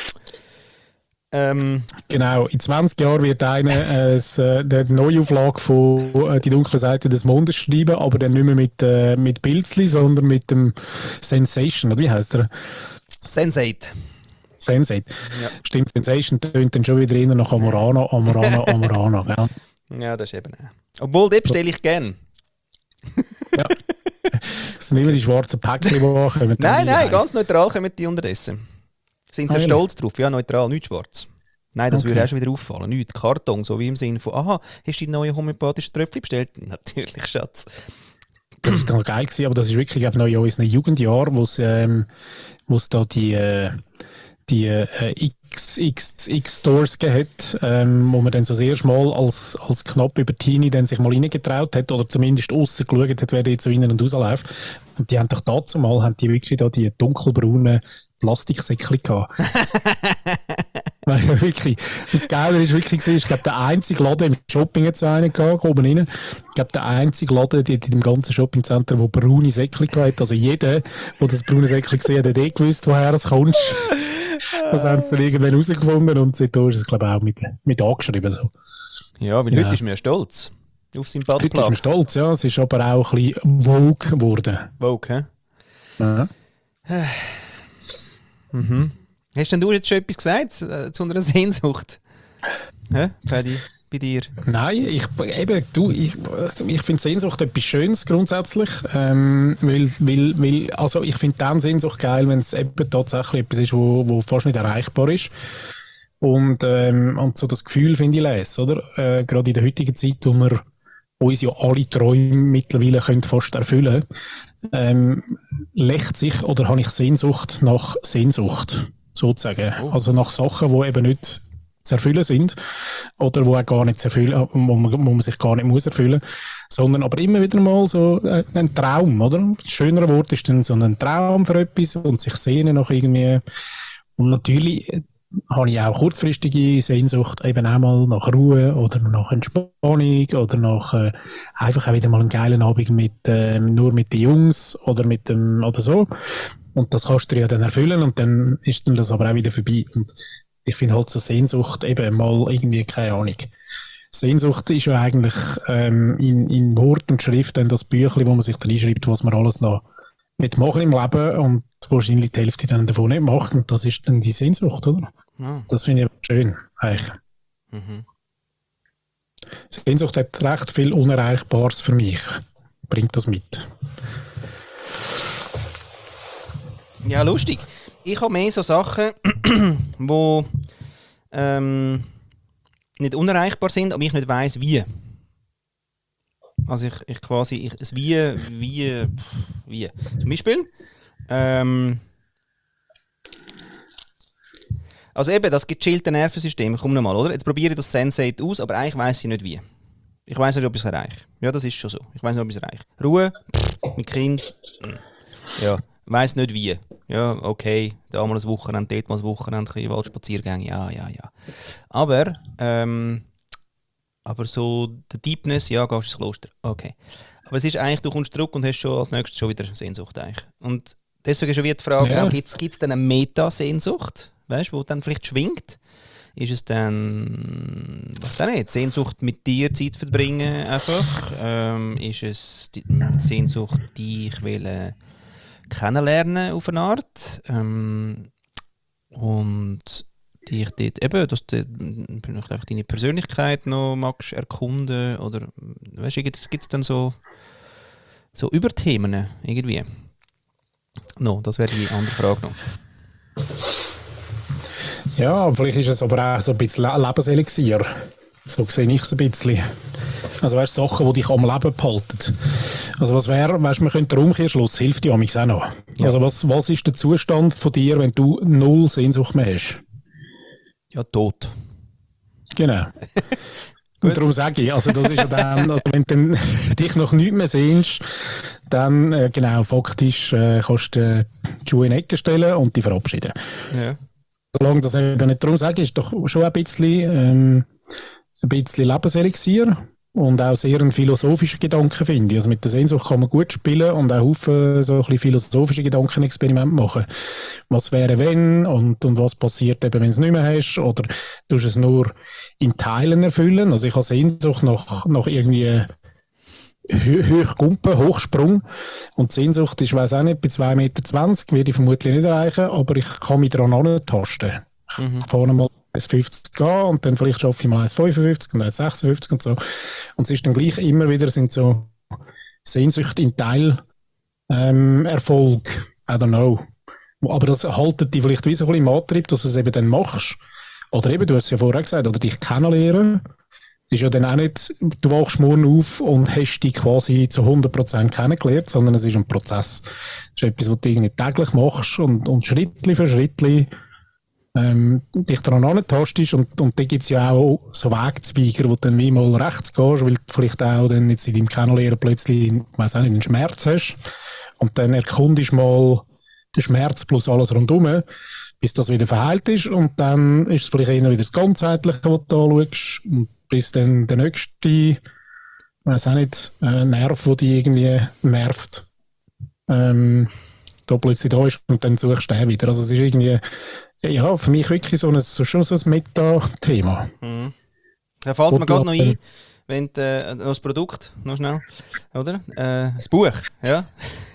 A: Ähm,
B: genau, in zwanzig Jahren wird einer äh, äh, die Neuauflage von äh, «Die dunkle Seite des Mondes» schreiben, aber dann nicht mehr mit, äh, mit Bildchen, sondern mit dem Sensation, oder wie heißt er?
A: Sensate.
B: Sensate.
A: Ja.
B: Stimmt, Sensation tönt dann schon wieder rein nach Amorana, Amorana, Amorana. Gell?
A: Ja, das ist eben auch. Obwohl, den bestelle ich gern.
B: Ja. Das sind immer die schwarzen Päckchen, die ankommen.
A: Nein, nein, ganz neutral kommen die unterdessen. Sind sie
B: ah,
A: stolz drauf? Ja, neutral, nicht schwarz. Nein, das
B: okay.
A: würde auch schon wieder auffallen. Nicht Karton, so wie im Sinne von, aha, hast du die neue homöopathische Tröpfchen bestellt? Natürlich, Schatz.
B: Das war dann geil gewesen, aber das ist wirklich, glaube ich, noch in unseren Jugendjahren, wo es ähm, da die, äh, die äh, X, X, X-Stores gegeben hat, ähm, wo man dann so das erste Mal als, als knapp über Teenie dann sich mal reingetraut hat oder zumindest aussen geschaut hat, wer jetzt so rein und rausläuft. Und die haben doch dazu mal, haben die wirklich da die dunkelbraunen Plastiksäckchen gehabt. Weil ja wirklich, das Geile ist wirklich, ich glaube, der einzige Laden im Shopping jetzt einen gehabt, oben rein. Ich glaube, der einzige Laden in dem ganzen Shoppingcenter, der braune Säckchen hat. Also jeder, der das braune Säckchen gesehen hat, hat eh gewusst, woher es kommt. Das haben sie dann irgendwann herausgefunden und seitdem ist es, glaube ich, auch mit, mit angeschrieben. So.
A: Ja, weil
B: Ja.
A: heute ist man ja stolz auf seinen
B: Heute ist
A: Badplan.
B: man stolz, ja. Es ist aber auch ein bisschen Vogue geworden.
A: Vogue, hä?
B: Ja.
A: Mhm. Hast denn du jetzt schon etwas gesagt äh, zu einer Sehnsucht? Hä, Paddy, bei dir?
B: Nein, ich, eben, du, ich, ich finde Sehnsucht etwas Schönes grundsätzlich, ähm, weil, weil, weil, also ich finde dann Sehnsucht geil, wenn es eben tatsächlich etwas ist, wo, wo fast nicht erreichbar ist. Und, ähm, und so das Gefühl finde ich les, oder? Äh, gerade in der heutigen Zeit, wo wir uns ja alle Träume mittlerweile können fast erfüllen ähm, lächt sich oder habe ich Sehnsucht nach Sehnsucht, sozusagen.
A: Oh.
B: Also nach Sachen, die eben nicht zu erfüllen sind oder wo, auch gar nicht zu erfüllen, wo, man, wo man sich gar nicht muss erfüllen, sondern aber immer wieder mal so äh, ein Traum, oder? Ein schönerer Wort ist dann so ein Traum für etwas und sich sehnen nach irgendwie. Und natürlich äh, habe ich auch kurzfristige Sehnsucht eben auch mal nach Ruhe oder nach Entspannung oder nach äh, einfach auch wieder mal einen geilen Abend mit, äh, nur mit den Jungs oder mit dem oder so. Und das kannst du ja dann erfüllen und dann ist dann das aber auch wieder vorbei. Und ich finde halt so Sehnsucht eben mal irgendwie, keine Ahnung. Sehnsucht ist ja eigentlich ähm, in, in Wort und Schrift dann das Büchlein, wo man sich reinschreibt, was man alles noch mitmachen im Leben und wahrscheinlich die Hälfte dann davon nicht macht. Und das ist dann die Sehnsucht, oder?
A: Ah.
B: Das finde ich aber schön, eigentlich.
A: Mhm.
B: Sehnsucht hat recht viel Unerreichbares für mich. Bringt das mit.
A: Ja, lustig. Ich habe mehr so Sachen, die ähm, nicht unerreichbar sind, aber ich nicht weiss, wie. Also ich, ich quasi, ich, das wie, wie, wie. Zum Beispiel, ähm, also eben, das gechillte Nervensystem, komm nochmal, oder? Jetzt probiere ich das Sensate aus, aber eigentlich weiss ich nicht wie. Ich weiss nicht, ob ich es erreiche. Ja, das ist schon so. Ich weiss nicht, ob ich es erreiche. Ruhe, mit Kind, ja, weiss nicht wie. Ja, okay, da mal ein Wochenende, dort mal ein Wochenende, ein bisschen Waldspaziergänge, ja, ja, ja. Aber, ähm, aber so der Deepness, ja, gehst du ins Kloster. Okay. Aber es ist eigentlich, du kommst zurück und hast schon als nächstes schon wieder Sehnsucht eigentlich. Und deswegen ist schon wieder die Frage,
B: Ja.
A: gibt es dann eine Meta-Sehnsucht, weißt, die dann vielleicht schwingt? Ist es dann, was auch nicht, Sehnsucht mit dir Zeit verbringen einfach? Ähm, ist es die Sehnsucht, dich will, äh, kennenlernen auf eine Art? Ähm, und dich dort eben, dass du vielleicht einfach deine Persönlichkeit noch magst erkunden oder weißt du, gibt es dann so, so Überthemen irgendwie? No, das wäre die andere Frage noch.
B: Ja, vielleicht ist es aber auch so ein bisschen Le- Lebenselixier. So sehe ich es ein bisschen. Also weißt du, Sachen, die dich am Leben behalten. Also was wäre, weißt du, man könnte der Umkehrschluss, hilft dir auch noch.
A: Ja.
B: Also was, was ist der Zustand von dir, wenn du null Sehnsucht mehr hast?
A: Ja, tot.
B: Genau. Und darum sage ich, also das ist ja dann, also wenn du dann dich noch nicht mehr sehnst, dann äh, genau, faktisch äh, kannst du die Schuhe in die Ecke stellen und dich verabschieden.
A: Ja.
B: Solange das eben nicht darum sage, ist doch schon ein bisschen, ähm, ein bisschen Lebenselixier und auch sehr ein philosophischer Gedanke, finde ich. Also mit der Sehnsucht kann man gut spielen und auch Haufen so ein bisschen philosophische Gedankenexperimente machen. Was wäre wenn und, und was passiert eben, wenn du es nicht mehr hast, oder tust du es nur in Teilen erfüllen. Also ich habe Sehnsucht nach, nach irgendwie Hö- Hochgumpen, Hochsprung. Und die Sehnsucht ist, ich weiss auch nicht, bei zwei Meter zwanzig werde ich vermutlich nicht erreichen, aber ich kann mich daran antasten. Ich
A: Mhm.
B: fahre mal eins fünfzig gehen und dann vielleicht schaffe ich mal eins fünfundfünfzig und eins sechsundfünfzig und so. Und es ist dann gleich immer wieder, sind so Sehnsüchte in Teil ähm, Erfolg. I don't know. Aber das haltet dich vielleicht wie so ein bisschen im Antrieb, dass du es eben dann machst. Oder eben, du hast es ja vorher gesagt, oder dich kennenlernen. Das ist ja dann auch nicht, du wachst morgen auf und hast dich quasi zu hundert Prozent kennengelernt, sondern es ist ein Prozess. Das ist etwas, was du irgendwie täglich machst und, und Schritt für Schritt ähm, dich daran antastest. Und, und da gibt es ja auch so Wegzweiger, wo du dann wie mal rechts gehst, weil du vielleicht auch dann jetzt in deinem Kennenlernen plötzlich, ich weiss auch nicht, einen Schmerz hast. Und dann erkundest mal den Schmerz plus alles rundherum, bis das wieder verheilt ist. Und dann ist es vielleicht eher wieder das Ganzheitliche, was du anschaust. Und bis dann der nächste, ich weiss auch nicht, äh, Nerv, der dich irgendwie nervt, ähm, da plötzlich da ist und dann suchst du den wieder. Also es ist irgendwie, ja, für mich wirklich so ein, so, schon so ein Meta-Thema.
A: Mhm. Da fällt
B: Wo
A: mir
B: du
A: gerade noch
B: aber-
A: ein, wenn du, äh, noch das Produkt, noch schnell, oder? Äh, das Buch, ja.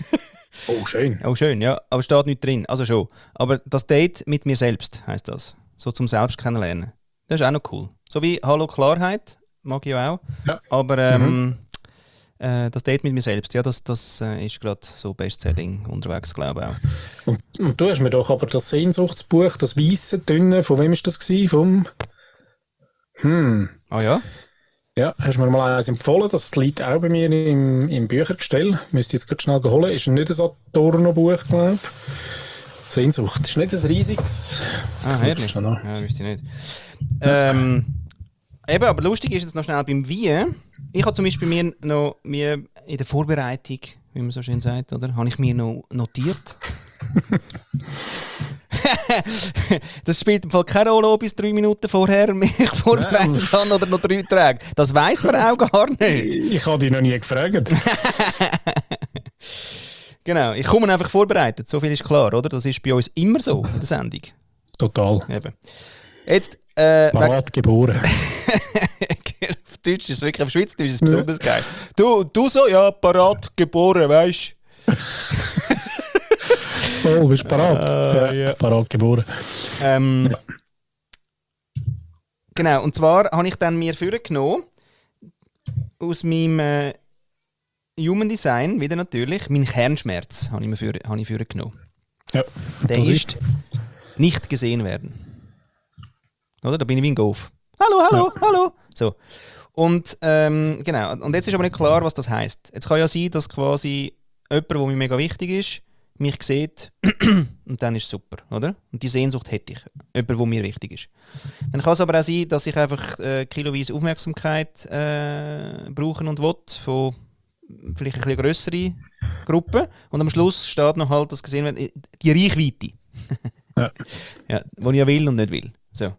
B: Oh, schön.
A: Oh, schön, ja, aber steht nicht drin, also schon. Aber das Date mit mir selbst heisst das. So zum Selbst kennenlernen. Das ist auch noch cool. So wie Hallo Klarheit, mag ich auch.
B: Ja.
A: Aber ähm, äh, das Date mit mir selbst, ja, das, das äh, ist gerade so Bestselling unterwegs, glaube ich auch.
B: Und, und du hast mir doch aber das Sehnsuchtsbuch, das weisse, dünne, von wem ist das gewesen? Vom... Hm...
A: Ah ja?
B: Ja, hast mir mal eins empfohlen, das liegt auch bei mir im, im Büchergestell. Müsste ich jetzt gerade schnell holen. Ist nicht ein Adorno-Buch, glaube ich. Sehnsucht. Ist nicht ein riesiges.
A: Ah, herrlich.
B: Schon noch.
A: Ja, wüsste ich nicht. Ähm, eben, aber lustig ist jetzt noch schnell beim Wie. Ich habe zum Beispiel mir noch mir in der Vorbereitung, wie man so schön sagt, oder, habe ich mir noch notiert. Das spielt im Fall keine Rolle, ob ich es drei Minuten vorher mich vorbereitet habe oder noch drei Tage. Das weiss man auch gar nicht.
B: Ich habe dich noch nie gefragt.
A: Genau, ich komme einfach vorbereitet, so viel ist klar, oder? Das ist bei uns immer so in der Sendung.
B: Total.
A: Eben. Jetzt, äh,
B: Parat geboren.
A: auf Deutsch ist es wirklich, auf Schweizerdeutsch ist es besonders geil. Du, du so, ja, parat geboren, weißt du?
B: Oh, bist du parat?
A: Ah,
B: ja,
A: ja.
B: Parat geboren.
A: Ähm, Genau, und zwar habe ich dann mir vorgenommen, aus meinem äh, Human Design, wieder natürlich, meinen Kernschmerz habe ich mir für, habe ich vorgenommen.
B: Ja,
A: Der
B: das
A: ist nicht gesehen werden. Oder? Da bin ich wie ein Golf. Hallo, hallo, hallo. So. Und ähm, genau, und jetzt ist aber nicht klar, was das heisst. Jetzt kann ja sein, dass quasi jemand, der mir mega wichtig ist, mich sieht und dann ist es super, oder? Und die Sehnsucht hätte ich. Jemand, der mir wichtig ist. Dann kann es aber auch sein, dass ich einfach äh, kiloweise Aufmerksamkeit äh, brauchen und will, von vielleicht ein bisschen grössere Gruppen. Und am Schluss steht noch halt, dass gesehen wird, die Reichweite.
B: Ja.
A: Ja, die ich ja will und nicht will. So.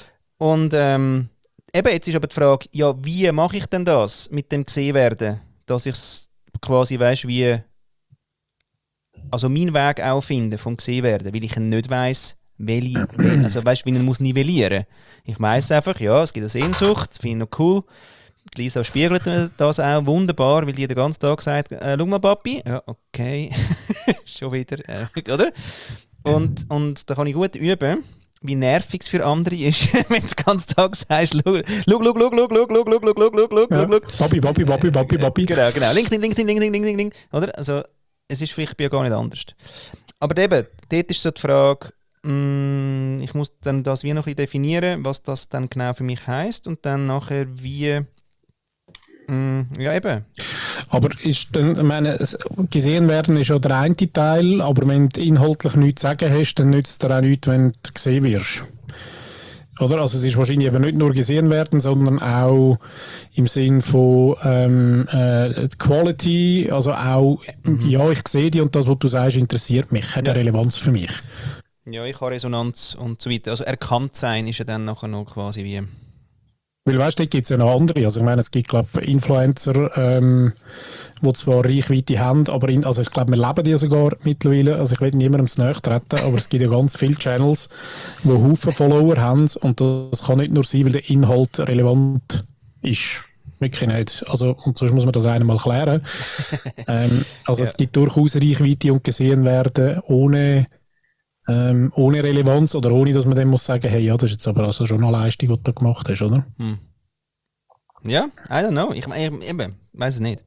A: Und ähm, eben, jetzt ist aber die Frage, ja, wie mache ich denn das mit dem gesehen werden, dass ich es quasi, weißt, wie also meinen Weg auch finde vom gesehen werden, weil ich nicht weiss, welche, also weißt, wie ich muss nivellieren. Ich weiss einfach, ja, es gibt eine Sehnsucht, finde ich noch cool. Die Lisa spiegelt das auch wunderbar, weil die den ganzen Tag sagt, äh, schau mal Papi, ja, okay, schon wieder, äh, oder? Und, und da kann ich gut üben, wie nervig es für andere ist, wenn du den ganzen Tag sagst, schau, schau, schau, schau, schau, schau, schau, schau, schau, schau, schau, schau, schau.
B: Papi, Papi, Papi, Papi, Papi.
A: Genau, genau, LinkedIn, LinkedIn, LinkedIn, LinkedIn, LinkedIn, oder? Also, es ist vielleicht bei ja gar nicht anders. Aber eben, dort ist so die Frage, mh, ich muss dann das wie noch ein bisschen definieren, was das dann genau für mich heisst und dann nachher wie, mh, ja eben.
B: Aber ist dann, ich meine, es- gesehen werden ist ja der eine Teil, aber wenn du inhaltlich nichts zu sagen hast, dann nützt es dir auch nichts, wenn du gesehen wirst. Oder? Also es ist wahrscheinlich eben nicht nur gesehen werden, sondern auch im Sinn von ähm, äh, Quality, also auch, ja, ich sehe dich und das, was du sagst, interessiert mich, hat
A: Ja.
B: eine Relevanz für mich.
A: Ja, ich habe Resonanz und so weiter. Also erkannt sein ist ja dann nachher noch quasi wie...
B: Weil weißt du, da gibt es ja noch andere. Also ich meine, es gibt, glaube ich, Influencer, ähm, die zwar Reichweite haben, aber in, also ich glaube, wir leben die ja sogar mittlerweile. Also ich will niemandem zu nahe treten, aber es gibt ja ganz viele Channels, die Haufen Follower haben und das kann nicht nur sein, weil der Inhalt relevant ist. Wirklich nicht. Also, und sonst muss man das einmal klären. ähm, also
A: Ja.
B: es gibt durchaus Reichweite und gesehen werden ohne, ähm, ohne Relevanz oder ohne, dass man dann muss sagen, hey, ja, das ist jetzt aber also schon eine Leistung, die du gemacht hast, oder?
A: Hm. Ja, I don't know. Ich, ich eben, weiß es nicht.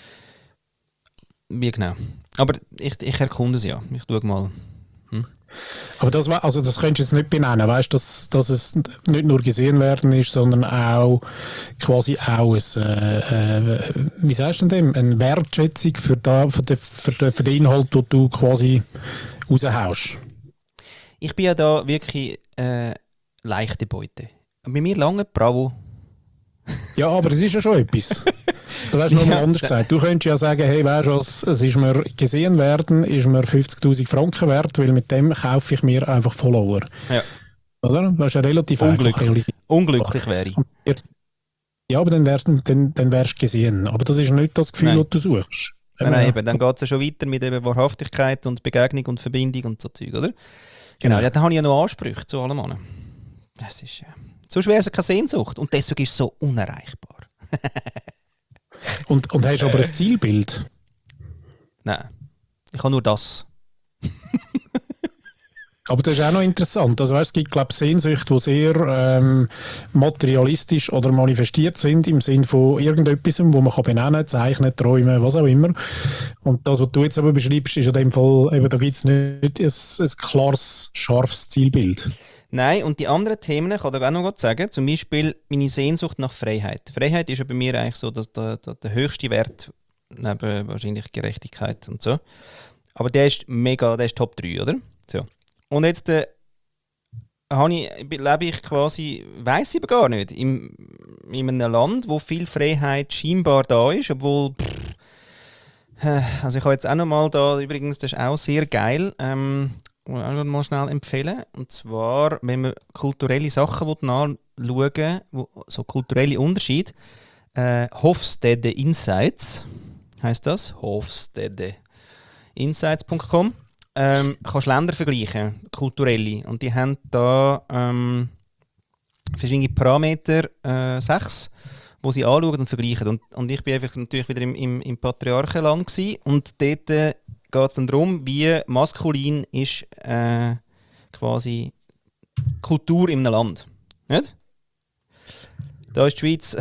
A: Wie genau. Aber ich, ich erkunde es ja. Ich schaue mal.
B: Aber das, war- also das könntest du jetzt nicht benennen, weißt du, dass, dass es nicht nur gesehen werden ist, sondern auch quasi auch ein, äh, äh, wie sagst du denn dem, eine Wertschätzung für, da, für, den, für, den, für den Inhalt, den du quasi raushaust.
A: Ich bin ja da wirklich äh, leichte Beute. Bei mir lange Bravo.
B: Ja, aber es ist ja schon etwas. Du hast nochmal
A: Ja.
B: anders gesagt. Du könntest ja sagen, hey, weißt du was, es ist mir gesehen werden, ist mir fünfzigtausend Franken wert, weil mit dem kaufe ich mir einfach Follower.
A: Ja.
B: Oder? Das ist ja relativ einfach
A: Unglücklich.
B: realisiert.
A: Unglücklich wäre ich.
B: Ja, aber dann wärst, dann, dann wärst du gesehen. Aber das ist nicht das Gefühl,
A: Nein.
B: das du suchst.
A: Nein, nein, eben, dann geht es ja schon weiter mit eben Wahrhaftigkeit und Begegnung und Verbindung und so Zeug, oder? Genau,
B: Genau.
A: ja, dann habe ich ja noch Ansprüche zu allem anderen. Das ist ja... Sonst wäre es keine Sehnsucht und deswegen ist es so unerreichbar.
B: Und, und hast aber ein Zielbild.
A: Nein, ich habe nur das.
B: Aber das ist auch noch interessant. Also, weißt, es gibt, glaube ich, Sehnsüchte, die sehr ähm, materialistisch oder manifestiert sind, im Sinn von irgendetwas, wo man kann benennen, zeichnen, träumen, was auch immer. Und das, was du jetzt aber beschreibst, ist in dem Fall, eben, da gibt es nicht ein, ein klares, scharfes Zielbild.
A: Nein, und die anderen Themen, ich kann da auch noch was sagen, zum Beispiel meine Sehnsucht nach Freiheit. Freiheit ist ja bei mir eigentlich so dass der, der, der höchste Wert, neben wahrscheinlich Gerechtigkeit und so. Aber der ist mega, der ist Top drei, oder? So. Und jetzt äh, habe ich, lebe ich quasi, weiss ich aber gar nicht, in, in einem Land, wo viel Freiheit scheinbar da ist, obwohl, pff, äh, also ich habe jetzt auch noch mal da, übrigens, das ist auch sehr geil, ähm, auch mal schnell empfehlen, und zwar, wenn man kulturelle Sachen nachschauen will, wo, so kulturelle Unterschiede, äh, Hofstede Insights, heisst das, Hofstede Insights punkt com. Ähm, kannst Länder vergleichen, kulturelle, und die haben da ähm, verschiedene Parameter, äh, sechs, wo sie anschauen und vergleichen. Und, und ich bin einfach natürlich wieder im, im, im Patriarchenland gewesen, und dort äh, geht es dann darum, wie maskulin ist äh, quasi Kultur in einem Land. Nicht? Da ist die Schweiz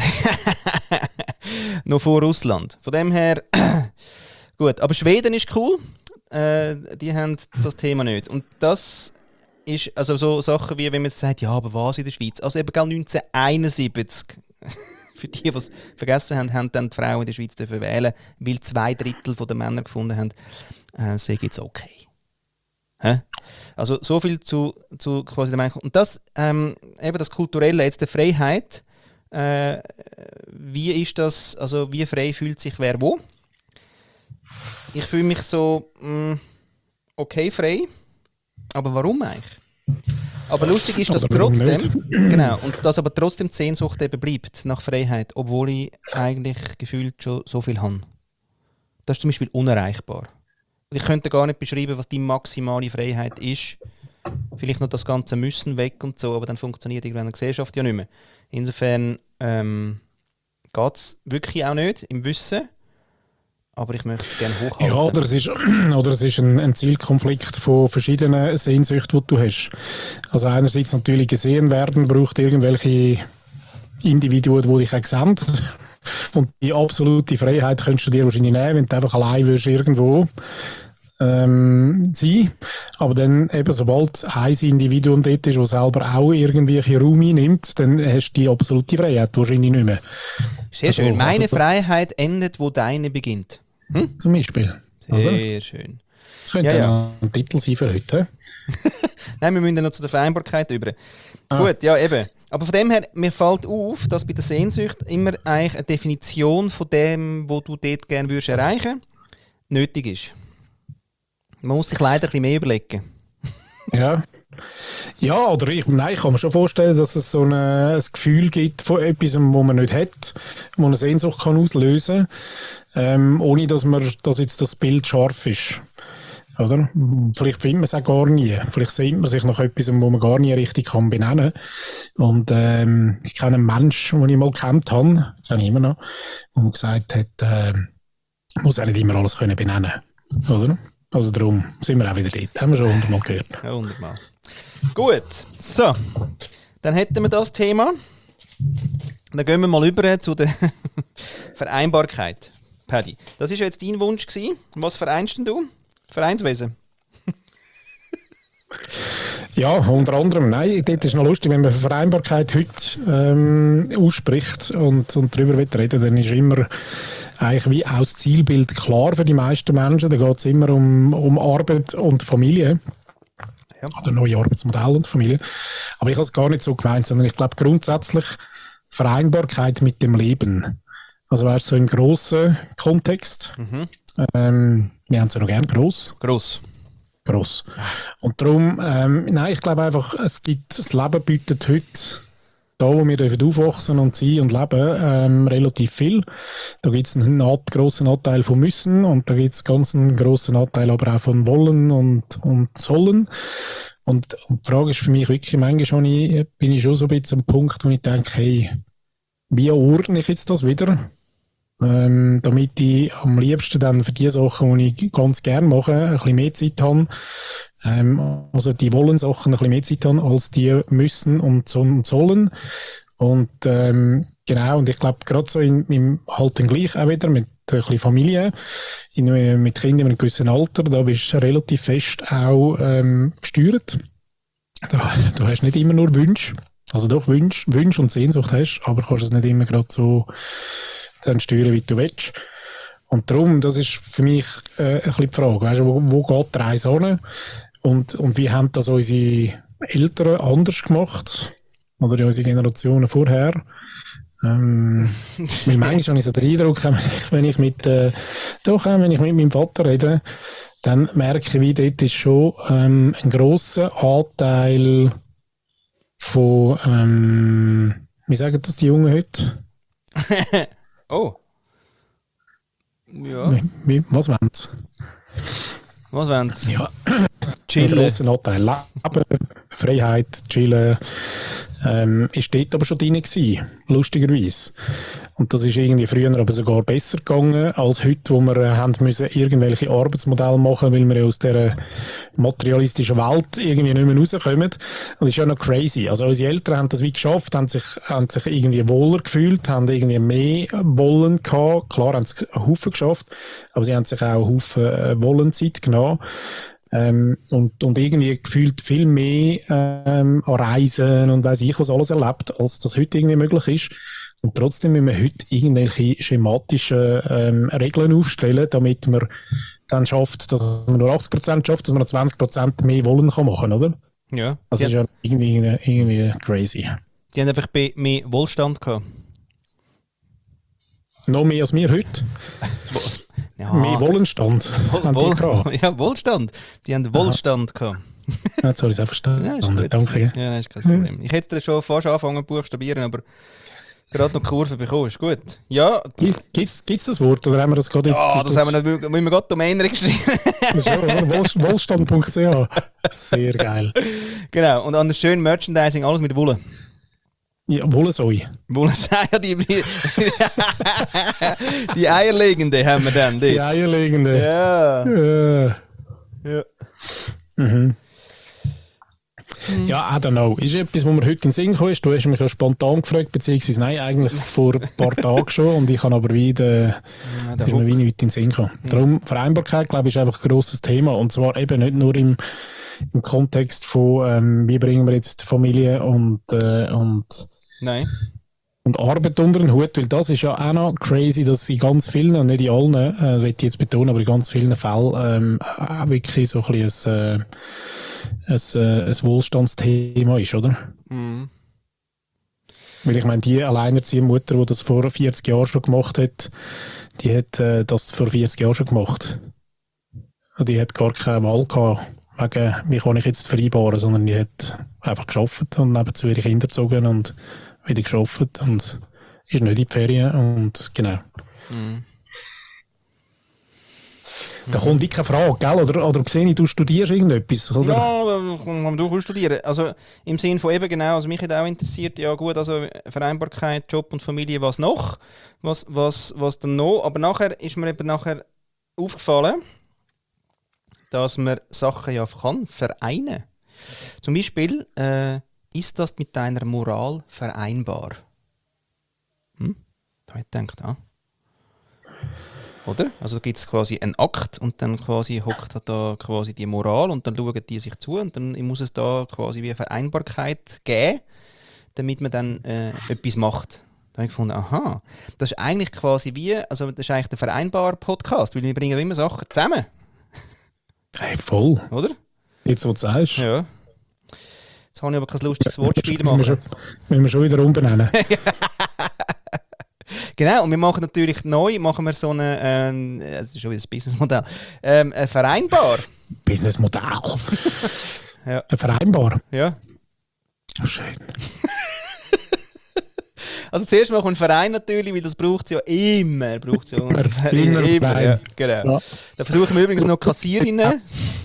A: noch vor Russland. Von dem her, gut, aber Schweden ist cool. Äh, die haben das Thema nicht. Und das ist also so Sachen wie, wenn man jetzt sagt, ja, aber was in der Schweiz? Also eben neunzehnhunderteinundsiebzig, für die, die es vergessen haben, haben dann die Frauen in der Schweiz dürfen wählen, weil zwei Drittel der Männer gefunden haben, äh, sei jetzt okay. Hä? Also so viel zu, zu quasi der Meinung. Und das, ähm, eben das Kulturelle, jetzt die Freiheit, äh, wie ist das, also wie frei fühlt sich wer wo? Ich fühle mich so mh, okay frei, aber warum eigentlich? Aber lustig ist, dass
B: Oder warum
A: trotzdem, genau, und dass aber trotzdem die Sehnsucht eben bleibt nach Freiheit, obwohl ich eigentlich gefühlt schon so viel habe. Das ist zum Beispiel unerreichbar. Ich könnte gar nicht beschreiben, was die maximale Freiheit ist. Vielleicht noch das ganze Müssen weg und so, aber dann funktioniert irgendwann eine Gesellschaft ja nicht mehr. Insofern ähm, geht es wirklich auch nicht im Wissen, aber ich möchte es gerne hochhalten.
B: Ja, oder es ist, oder es ist ein, ein Zielkonflikt von verschiedenen Sehnsüchten, die du hast. Also einerseits natürlich gesehen werden, braucht irgendwelche Individuen, die dich auch sehen. Und die absolute Freiheit könntest du dir wahrscheinlich nehmen, wenn du einfach allein wirst irgendwo ähm, sein. Aber dann eben, sobald ein Individuum dort ist, das selber auch irgendwelche Raum einnimmt, dann hast du die absolute Freiheit wahrscheinlich nicht mehr.
A: Sehr
B: Also,
A: schön. Meine
B: also
A: Freiheit endet, wo deine beginnt. Hm?
B: Zum Beispiel.
A: Sehr
B: oder?
A: schön.
B: Das könnte
A: Ja,
B: ja,
A: ja.
B: ein Titel sein für heute.
A: Nein, wir müssen noch zu der Vereinbarkeit über.
B: Ah.
A: Gut, ja eben. Aber von dem her, mir fällt auf, dass bei der Sehnsucht immer eigentlich eine Definition von dem, was du dort gerne würdest erreichen, nötig ist. Man muss sich leider ein bisschen mehr überlegen.
B: Ja. Ja, oder ich, nein, ich kann mir schon vorstellen, dass es so eine, ein Gefühl gibt von etwas, wo man nicht hat, wo eine Sehnsucht kann auslösen kann, ähm, ohne dass, man, dass jetzt das Bild scharf ist. Oder? Vielleicht findet man es auch gar nie. Vielleicht sehnt man sich nach etwas, wo man gar nie richtig kann benennen kann. Und ähm, ich kenne einen Menschen, den ich mal gekannt habe, kenne ich immer noch, der gesagt hat, äh, muss auch nicht immer alles können benennen. Oder? Also darum sind wir auch wieder dort. Haben wir schon hundertmal gehört.
A: Ja, hundertmal. Gut, so. Dann hätten wir das Thema. Dann gehen wir mal über zu der Vereinbarkeit. Paddy, das war ja jetzt dein Wunsch gewesen. Was vereinst denn du? Vereinswesen?
B: Ja, unter anderem. Nein, dort ist noch lustig, wenn man Vereinbarkeit heute ähm, ausspricht und, und darüber reden, dann ist immer eigentlich wie auch das Zielbild klar für die meisten Menschen. Da geht es immer um, um Arbeit und Familie. Ja. Oder neue Arbeitsmodelle und Familie. Aber ich habe es gar nicht so gemeint, sondern ich glaube grundsätzlich Vereinbarkeit mit dem Leben. Also weißt du, so im grossen Kontext. Mhm. Ähm, wir haben es ja noch gern gross.
A: Gross.
B: Gross. Und darum, ähm, nein, ich glaube einfach, es gibt, das Leben bietet heute, da wo wir dürfen aufwachsen und sein und leben, ähm, relativ viel. Da gibt es einen grossen Anteil von Müssen und da gibt es ganz einen grossen Anteil aber auch von Wollen und, und Sollen. Und, und die Frage ist für mich wirklich, manchmal ich, bin ich schon so ein bisschen am Punkt, wo ich denke, hey, wie ordne ich jetzt das wieder? Ähm, damit ich am liebsten dann für die Sachen, die ich ganz gerne mache, ein bisschen mehr Zeit habe. Ähm, also die wollen Sachen ein bisschen mehr Zeit haben, als die müssen und sollen. Und ähm, genau, und ich glaube, gerade so in, im halt dann gleich auch wieder mit ein bisschen Familie, in, mit Kindern in einem gewissen Alter, da bist du relativ fest auch ähm, gesteuert. Da, du hast nicht immer nur Wünsche, also doch Wünsche, Wünsche und Sehnsucht hast, aber kannst es nicht immer gerade so dann steuern, wie du willst. Und darum, das ist für mich äh, ein bisschen die Frage, weißt, wo, wo geht die Reise hin? Und, und wie haben das unsere Eltern anders gemacht? Oder unsere Generationen vorher? Ähm, weil manchmal habe ich so den Eindruck, wenn ich mit, äh, doch, wenn ich mit meinem Vater rede, dann merke ich, wie dort ist schon ähm, ein grosser Anteil von, ähm, wie sagen das die Jungen heute?
A: Oh. Ja.
B: Wie, wie, was wollen sie?
A: Was wollen sie?
B: Ja,
A: chillen.
B: Ein grosser Anteil Leben, Freiheit, chillen, ähm, ist dort aber schon drin gewesen, lustigerweise. Und das ist irgendwie früher aber sogar besser gegangen als heute, wo wir äh, haben müssen irgendwelche Arbeitsmodelle machen, weil wir ja aus dieser materialistischen Welt irgendwie nicht mehr rauskommen. Und das ist ja noch crazy. Also unsere Eltern haben das wie geschafft, haben sich, haben sich irgendwie wohler gefühlt, haben irgendwie mehr Wollen gehabt. Klar haben sie einen Haufen geschafft, aber sie haben sich auch einen Haufen äh, Wollenzeit genommen. Ähm, und, und irgendwie gefühlt viel mehr ähm, an Reisen und weiss ich was alles erlebt, als das heute irgendwie möglich ist. Und trotzdem müssen wir heute irgendwelche schematischen ähm, Regeln aufstellen, damit man dann schafft, dass man nur achtzig Prozent schafft, dass man noch zwanzig Prozent mehr Wollen kann machen, oder?
A: Ja.
B: Das ist ja irgendwie, irgendwie crazy.
A: Die haben einfach mehr Wohlstand gehabt.
B: Noch mehr als wir heute.
A: Ja.
B: Mehr Wohlstand.
A: Wohl, Wohl, ja, Wohlstand. Die haben Wohlstand gehabt.
B: Ja, jetzt habe ich es auch verstanden.
A: Ja, ist gut.
B: Danke.
A: Ja, ist kein Problem. Ich hätte schon fast angefangen zu buchstabieren, aber gerade noch die Kurve bekommst. Gut. Ja.
B: Gibt es das Wort oder haben wir das gerade jetzt?
A: Ja, das, das haben wir nicht, müssen wir gerade Domain registrieren.
B: Wohlstand punkt c h. Sehr geil.
A: Genau, und an der schönen Merchandising alles mit Wolle.
B: Ja, Wollensoi.
A: Wollensoi, ja, die, die eierlegende haben wir dann. Dort.
B: Die eierlegende.
A: Ja.
B: Ja.
A: Ja.
B: Mhm. Ja, I don't know. Ist etwas, wo mir heute in den Sinn kam? Du hast mich ja spontan gefragt, beziehungsweise nein, eigentlich vor ein paar Tagen schon. Und ich habe aber wieder, ja, ist mir wie nichts in den Sinn gekommen. Ja. Darum, Vereinbarkeit, glaube ich, ist einfach ein grosses Thema. Und zwar eben nicht nur im, im Kontext von, ähm, wie bringen wir jetzt Familie und, äh, und,
A: nein.
B: und Arbeit unter den Hut, weil das ist ja auch noch crazy, dass in ganz vielen, und nicht in allen, äh, das will ich jetzt betonen, aber in ganz vielen Fällen ähm, auch wirklich so ein bisschen ein, äh, ein, äh, ein Wohlstandsthema ist, oder?
A: Mhm.
B: Weil ich meine, die alleinerziehende Mutter, die das vor vierzig Jahren schon gemacht hat, die hat äh, das vor vierzig Jahren schon gemacht. Und die hat gar keine Wahl gehabt, wegen, wie kann ich jetzt vereinbaren, sondern die hat einfach gearbeitet und nebenzu ihre Kinder gezogen und wieder gearbeitet und ist nicht in die Ferien und genau.
A: Mhm.
B: Da kommt wirklich keine Frage, gell? Oder, oder sehe ich, du studierst irgendetwas? Oder?
A: Ja, da kann man durchaus studieren. Also im Sinne von eben genau, also mich hat auch interessiert, ja gut, also Vereinbarkeit, Job und Familie, was noch? Was, was, was dann noch? Aber nachher ist mir eben nachher aufgefallen, dass man Sachen ja kann vereinen. Zum Beispiel, äh, ist das mit deiner Moral vereinbar? Hm? Da habe ich gedacht, ah. Oder? Also da gibt es quasi einen Akt und dann quasi hockt da quasi die Moral und dann schauen die sich zu und dann muss es da quasi wie eine Vereinbarkeit geben, damit man dann äh, etwas macht. Da habe ich gefunden, aha, das ist eigentlich quasi wie, also das ist eigentlich der Vereinbar-Podcast, weil wir bringen immer Sachen zusammen.
B: Hey, voll.
A: Oder?
B: Jetzt, wo du sagst.
A: Ja. Jetzt kann ich aber kein lustiges Wortspiel machen.
B: Müssen wir schon wieder umbenennen.
A: Genau, und wir machen natürlich neu, machen wir so eine, ähm, das ist schon wieder das Businessmodell, ähm, ein Vereinbar.
B: Businessmodell?
A: Ja.
B: Ein Vereinbar?
A: Ja.
B: Oh, schön.
A: Also zuerst mal ein Verein natürlich, weil das braucht es ja immer. Braucht's ja
B: immer,
A: immer,
B: immer, immer
A: ja, genau. Ja. Da versuchen wir übrigens noch Kassierinnen.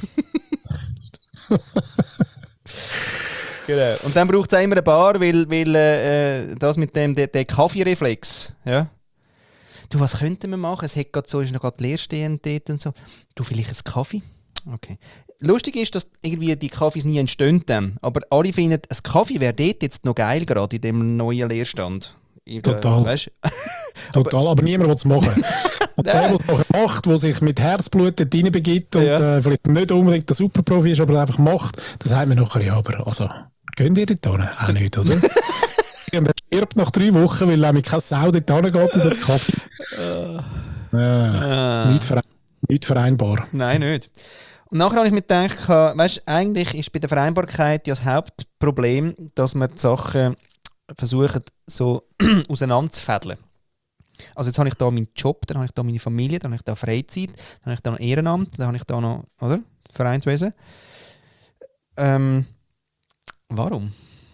A: Genau. Und dann braucht es auch immer eine Bar, weil, weil äh, das mit dem der, der Kaffeereflex. Ja. Du, was könnten wir machen? Es hat gerade so, ist noch gerade leerstehend dort und so. Du, vielleicht einen Kaffee? Okay. Lustig ist, dass irgendwie die Kaffees nie entstehen dann. Aber alle finden, ein Kaffee wäre dort jetzt noch geil, gerade in dem neuen Leerstand.
B: Total.
A: Weißt?
B: Total, aber, aber niemand will es machen. Und der, der es macht, der sich mit Herzblut dort reinbegibt und ja. äh, vielleicht nicht unbedingt der Superprofi ist, aber einfach macht, das haben wir nachher ja. Aber also, gehen die dort hin? Auch nicht, oder? Und er stirbt nach drei Wochen, weil nämlich keine Sau dort hingeht und das Kaffee.
A: Uh.
B: Ja, uh. nicht, verein, nicht vereinbar.
A: Nein, nicht. Und nachher habe ich mir gedacht, weißt, eigentlich ist bei der Vereinbarkeit ja das Hauptproblem, dass man die Sachen versuchen, so auseinanderzufädeln. Also jetzt habe ich da meinen Job, dann habe ich da meine Familie, dann habe ich da Freizeit, dann habe ich da noch Ehrenamt, dann habe ich da noch, oder? Vereinswesen. Ähm, warum?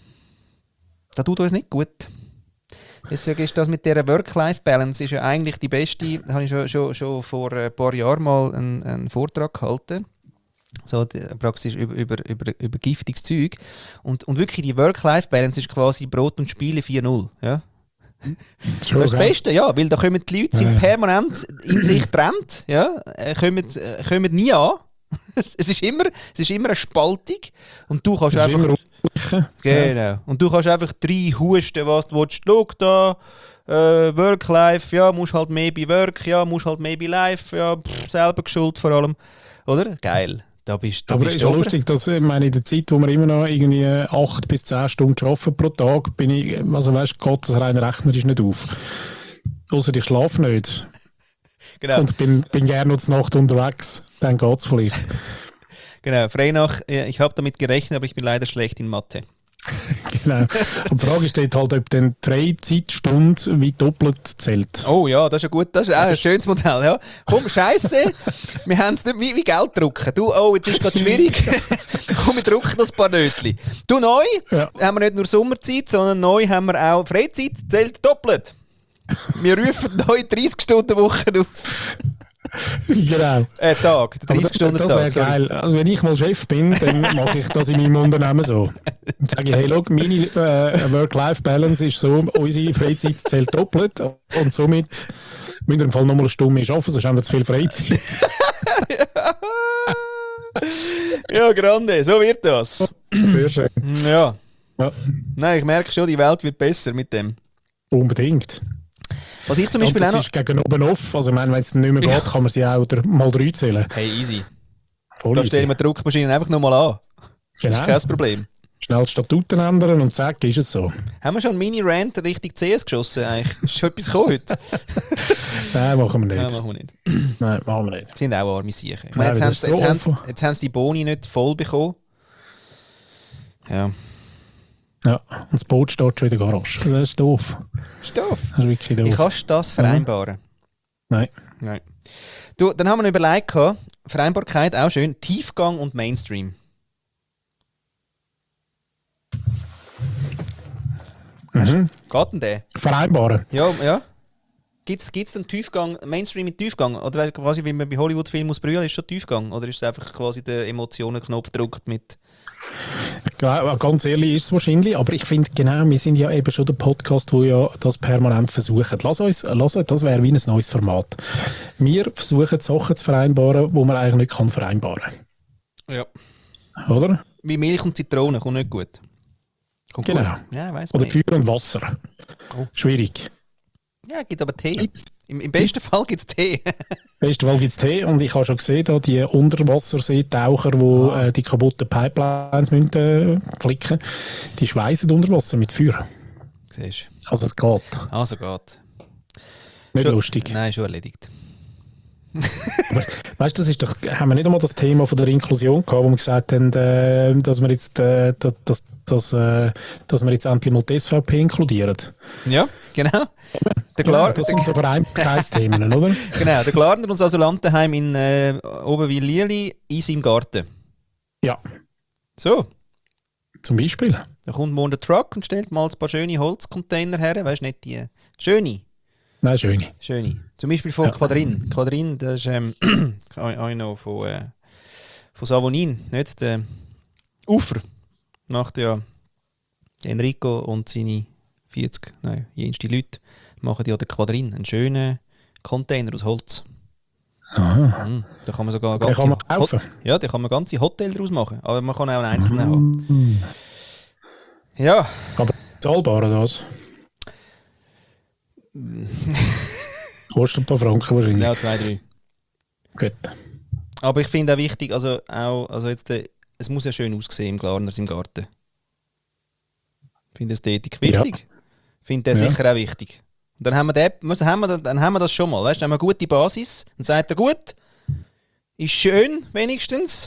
A: Das tut uns nicht gut. Deswegen ist das mit dieser Work-Life-Balance ist ja eigentlich die beste. Da habe ich schon, schon, schon vor ein paar Jahren mal einen, einen Vortrag gehalten. So praktisch über, über, über, über giftiges Zeug. Und, und wirklich die Work-Life-Balance ist quasi Brot und Spiele vier null. Ja?
B: Schon,
A: das ist das Beste, ja, weil da kommen die Leute sind permanent in sich getrennt, ja, kommen, kommen nie an. Es ist immer, es ist immer eine Spaltung und du kannst einfach genau und du kannst einfach drei husten, was du willst. Schau da, äh, Work-Life, ja, musst halt mehr bei Work, ja, musst halt mehr bei Life, ja, pff, selber geschuld vor allem, oder? Geil. Da bist, da
B: aber
A: es
B: ist ja lustig, dass ich meine, in der Zeit, wo wir immer noch irgendwie acht bis zehn Stunden arbeiten pro Tag, bin ich, also weißt du, Gott, das rein Rechner ist nicht auf. Außer ich schlafe nicht. Genau. Und bin, bin gerne noch Nacht unterwegs, dann geht es vielleicht.
A: Genau, frei nach, ich habe damit gerechnet, aber ich bin leider schlecht in Mathe.
B: Genau. Und die Frage steht halt, ob dann die Freizeitstunde wie doppelt zählt.
A: Oh ja, das ist ja gut, das ist auch ein schönes Modell. Ja. Komm, Scheiße, wir haben es nicht wie, wie Geld drucken. Du, oh, jetzt ist es gerade schwierig. Komm, wir drucken das paar Nötchen. Du, neu ja. haben wir nicht nur Sommerzeit, sondern neu haben wir auch Freizeit, zählt doppelt. Wir rufen neu dreißig-Stunden-Wochen aus.
B: Genau.
A: Ein Tag, dreißig-Stunden-Tag.
B: Das wäre geil. Also wenn ich mal Chef bin, dann mache ich das in meinem Unternehmen so. Dann sage ich, hey, look, meine äh, Work-Life-Balance ist so, unsere Freizeit zählt doppelt und somit müssen wir im Fall nochmal eine Stunde mehr arbeiten, sonst haben wir zu viel Freizeit.
A: Ja, grande, so wird das.
B: Sehr schön.
A: Ja.
B: ja.
A: Nein, ich merke schon, die Welt wird besser mit dem.
B: Unbedingt.
A: Was ich zum Beispiel
B: das
A: auch noch...
B: ist gegen oben off. Also, ich meine, wenn es nicht mehr geht, ja. kann man sie auch oder mal drei zählen.
A: Hey, easy.
B: Voll
A: da
B: easy.
A: stellen wir die Druckmaschine einfach nochmal an.
B: Genau.
A: Das ist kein Problem.
B: Schnell Statuten ändern und zack, ist es so.
A: Haben wir schon einen Mini-Rant Richtung C S geschossen eigentlich? Ist schon etwas gekommen heute?
B: Nein, machen wir nicht.
A: Nein, machen wir nicht.
B: Nein, machen wir nicht.
A: Das sind auch arme Siechen. Ich
B: meine,
A: jetzt,
B: Nein,
A: haben,
B: so
A: jetzt, haben, jetzt haben sie die Boni nicht voll bekommen. Ja.
B: Ja, und das Boot steht schon in der Garage. Das ist doof.
A: Das ist doof.
B: Das ist wirklich doof.
A: Wie kannst du das vereinbaren?
B: Nein.
A: Nein. Du, dann haben wir noch überlegt, Vereinbarkeit, auch schön, Tiefgang und Mainstream.
B: Mhm.
A: Geht denn der?
B: Vereinbaren?
A: Ja, ja. Gibt es denn Tiefgang, Mainstream mit Tiefgang? Oder quasi, wie man bei Hollywood-Filmen muss brüllen, ist schon Tiefgang? Oder ist es einfach quasi der Emotionenknopf gedrückt mit...
B: Ja, ganz ehrlich ist es wahrscheinlich, aber ich finde genau, wir sind ja eben schon der Podcast, wo ja das permanent versuchen. Lass uns, lass uns, das wäre wie ein neues Format. Wir versuchen Sachen zu vereinbaren, die man eigentlich nicht kann vereinbaren kann.
A: Ja.
B: Oder?
A: Wie Milch und Zitrone, kommt nicht gut. Kommt
B: genau.
A: Gut. Ja, weiss
B: Oder
A: nicht.
B: Feuer und Wasser. Oh. Schwierig.
A: Ja, gibt aber Tee. Im, im besten Gibt's? Fall gibt es Tee.
B: Im besten Fall gibt es Tee und ich habe schon gesehen, da die Unterwasserseetaucher, die ah. äh, die kaputten Pipelines müssen, äh, flicken, die schweissen unter Wasser mit Feuer.
A: Siehst du.
B: Also es geht.
A: Also geht.
B: Nicht
A: schon,
B: lustig.
A: Nein, schon erledigt.
B: Aber, weißt du, das ist doch, haben wir nicht einmal das Thema von der Inklusion gehabt, wo wir gesagt haben, äh, dass wir jetzt, äh, dass, dass, dass, äh, dass wir jetzt endlich mal die S V P inkludieren.
A: Ja, genau. Der
B: Glar, genau, das sind so Vereinbarkeitsthemen, oder?
A: Genau, der Glarner und das Asylantenheim in äh, Oberwil-Lierli in seinem Garten.
B: Ja.
A: So.
B: Zum Beispiel.
A: Da kommt morgen der Truck und stellt mal ein paar schöne Holzcontainer her. Weißt du, nicht die schöne?
B: Nein, schöne.
A: Schöne. Zum Beispiel von ja. Quadrin. Quadrin, das ist ähm, einer von, äh, von Savonin, nicht? Der Ufer. Macht ja Enrico und seine vierzig, nein, jenste Leute machen ja den Quadrin, einen schönen Container aus Holz.
B: Aha.
A: Mhm. Da kann man sogar
B: ganze, kann man kaufen.
A: Hot- ja, da kann man ganze Hotel draus machen, aber man kann auch einen einzelnen mhm. haben. Ja.
B: Aber zahlbar oder was? Kostet ein paar Franken wahrscheinlich.
A: Ja, zwei, drei.
B: Gut.
A: Aber ich finde auch wichtig, also auch, also jetzt, äh, es muss ja schön aussehen im Glarners im Garten. Ich finde Ästhetik wichtig. Ja. Ich finde das ja. sicher auch wichtig. Und dann haben wir, den, haben wir, dann haben wir das schon mal. Weißt? Dann haben wir eine gute Basis. Dann sagt er, gut, ist schön wenigstens.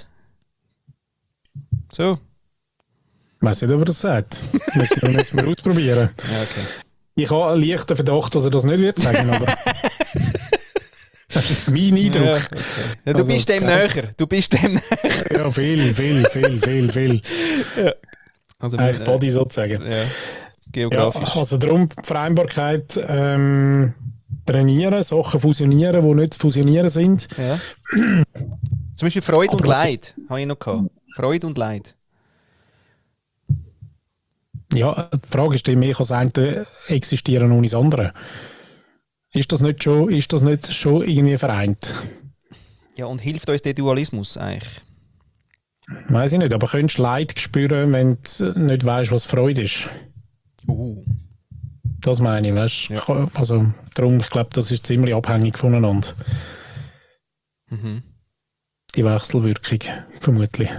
A: So.
B: Ich weiß nicht, ob er das sagt. Müssen wir, müssen wir ausprobieren.
A: Ja, okay.
B: Ich habe einen leichten Verdacht, dass er das nicht wird sagen, aber... Das ist jetzt mein Eindruck. Ja, okay.
A: Ja, du also, bist dem näher. Du bist dem näher.
B: Ja, viel, viel, viel, viel, viel.
A: Ja. Also,
B: Eigentlich äh, Body sozusagen.
A: Ja, geografisch.
B: Ja, also darum die Vereinbarkeit ähm, trainieren, Sachen fusionieren, die nicht zu fusionieren sind.
A: Ja. Zum Beispiel Freude aber und Leid habe ich noch gehabt. Freude und Leid.
B: Ja, die Frage ist, wie kann das eine existieren ohne das andere? Ist das nicht schon, ist das nicht schon irgendwie vereint?
A: Ja, und hilft uns der Dualismus eigentlich?
B: Weiß ich nicht, aber könntest du Leid spüren, wenn du nicht weißt, was Freude ist?
A: Uh.
B: Das meine ich, weißt du?
A: Ja.
B: Also, darum, ich glaube, das ist ziemlich abhängig voneinander.
A: Mhm.
B: Die Wechselwirkung, vermutlich.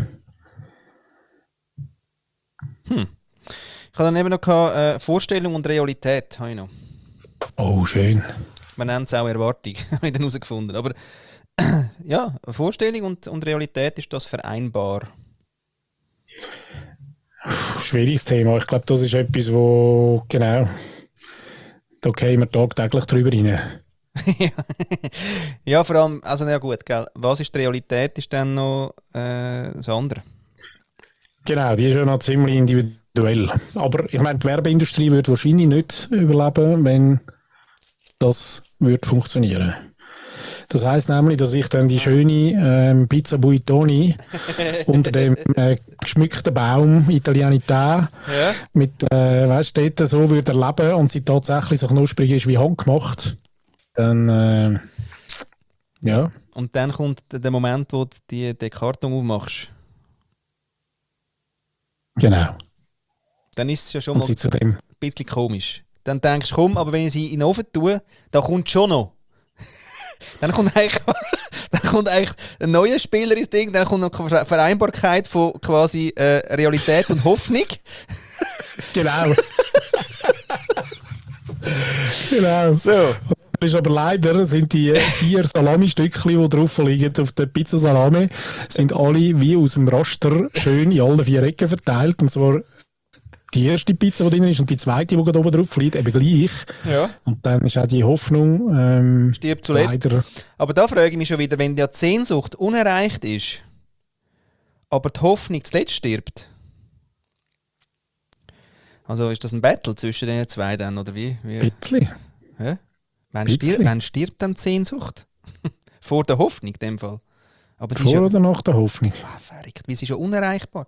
A: Hm. Ich habe dann eben noch gehabt, äh, Vorstellung und Realität. Habe ich noch.
B: Oh, schön.
A: Man nennt es auch Erwartung, habe ich dann herausgefunden. Aber ja, Vorstellung und, und Realität, ist das vereinbar?
B: Schwieriges Thema. Ich glaube, das ist etwas, wo, genau, da gehen wir tagtäglich drüber rein.
A: Ja, vor allem, also ja gut, gell. Was ist die Realität, ist dann noch äh, das andere.
B: Genau, die ist ja noch ziemlich individuell. Aber ich meine, die Werbeindustrie würde wahrscheinlich nicht überleben, wenn das würde funktionieren. Das heisst nämlich, dass ich dann die schöne ähm, Pizza Buitoni unter dem äh, geschmückten Baum Italianità
A: Ja.
B: mit, äh, weißt du, dort so würde erleben und sie tatsächlich so knusprig ist wie handgemacht, dann, äh, ja.
A: Und dann kommt der Moment, wo du die, den Karton aufmachst.
B: Genau.
A: Dann ist es ja schon
B: Und
A: mal
B: sie zu dem.
A: ein bisschen komisch. Dann denkst du, komm, aber wenn ich sie in den Ofen tue, dann kommt schon noch. Dann kommt eigentlich, dann kommt eigentlich ein neuer Spieler ins Ding, dann kommt noch die Vereinbarkeit von quasi äh, Realität und Hoffnung.
B: Genau. Genau.
A: So.
B: Ist aber leider sind die vier Salami-Stückchen, die drauf liegen auf der Pizza Salami, sind alle wie aus dem Raster schön in allen vier Ecken verteilt. Und zwar die erste Pizza, die drin ist, und die zweite, die gerade oben drauf liegt, eben gleich.
A: Ja.
B: Und dann ist auch die Hoffnung ähm,
A: Stirbt zuletzt.
B: leider.
A: Aber da frage ich mich schon wieder, wenn die Sehnsucht unerreicht ist, aber die Hoffnung zuletzt stirbt. Also ist das ein Battle zwischen den zwei dann, oder wie? wie?
B: Bisschen.
A: Hä? Wann,
B: Bisschen.
A: stirbt, wann stirbt dann die Sehnsucht? Vor der Hoffnung in dem Fall. Aber sie ist
B: Vor
A: ja,
B: oder nach der Hoffnung?
A: ah, verrückt, wie sie ist ja unerreichbar.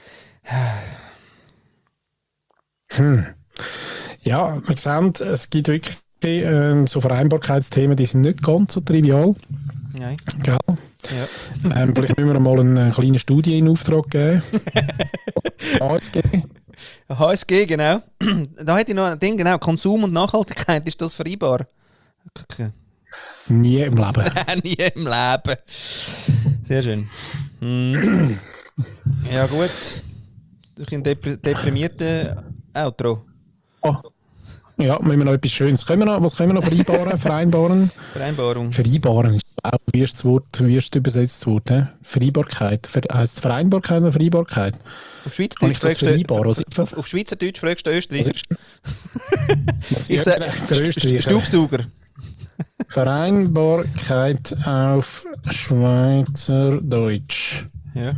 B: Hm. Ja, wir sehen, es gibt wirklich ähm, so Vereinbarkeitsthemen, die sind nicht ganz so trivial.
A: Nein.
B: Gell?
A: Ja.
B: Ähm, vielleicht müssen wir mal eine, eine kleine Studie in Auftrag geben. A S G.
A: H S G, genau. Da hätte ich noch ein Ding, genau. Konsum und Nachhaltigkeit, ist das vereinbar? Okay.
B: Nie im Leben.
A: Nie im Leben. Sehr schön. Hm. Ja, gut. Durch ein depri- deprimierter Outro.
B: Oh. Ja, müssen wir noch etwas Schönes. Können wir noch, was können wir noch vereinbaren? Vereinbaren?
A: Vereinbarung.
B: Vereinbaren ist auch ein wüstes Wort, wüst übersetztes Wort. He? Vereinbarkeit. Ver heisst Vereinbarkeit oder Vereinbarkeit?
A: Auf Schweizerdeutsch
B: Kann ich das
A: fragst du,
B: vereinbaren? Also,
A: auf, auf Schweizerdeutsch fragst du Österreich.
B: was
A: Ich
B: ist
A: sage
B: der
A: St-
B: Österreicher?
A: Staubsauger.
B: Vereinbarkeit auf Schweizerdeutsch.
A: Ja.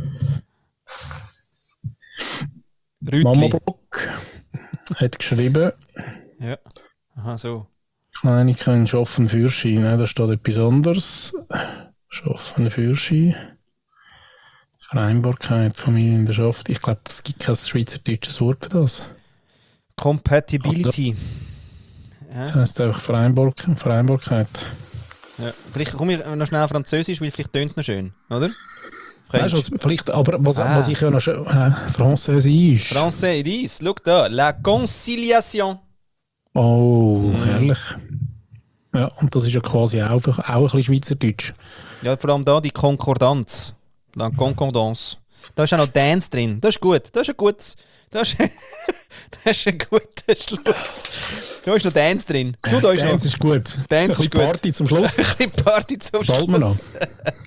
B: Mama
A: Rütli.
B: Block hat geschrieben,
A: Ja. Aha, so.
B: Kleine können schaffen Führerschein. Nein, da steht etwas anderes. Schaffen Führerschein. Vereinbarkeit, Familie in der Schaft. Ich glaube, es gibt kein schweizerdeutsches Wort für das.
A: Compatibility.
B: Das
A: Ja.
B: heisst einfach Vereinbar Vereinbarkeit.
A: Ja. Vielleicht komme ich noch schnell Französisch, weil vielleicht tönt es noch schön, oder?
B: Weißt du, was, vielleicht, aber was,
A: Ah.
B: was ich ja noch schon. Äh, Französisch.
A: Français et dix, schau da. La conciliation.
B: Oh, herrlich. Ja, und das ist ja quasi auch, auch ein bisschen Schweizerdeutsch.
A: Ja, vor allem da die Konkordanz. La Concordance. Da ist auch noch Dance drin. Das ist gut. Das ist ein gutes. Das ist, das ist ein guter Schluss. Da ist noch Dance drin. Du, da ist
B: Dance
A: noch
B: ist gut.
A: Dance
B: ein
A: ist
B: bisschen
A: gut.
B: Party zum Schluss.
A: ein bisschen Party zum
B: Bald wir noch.
A: Schluss.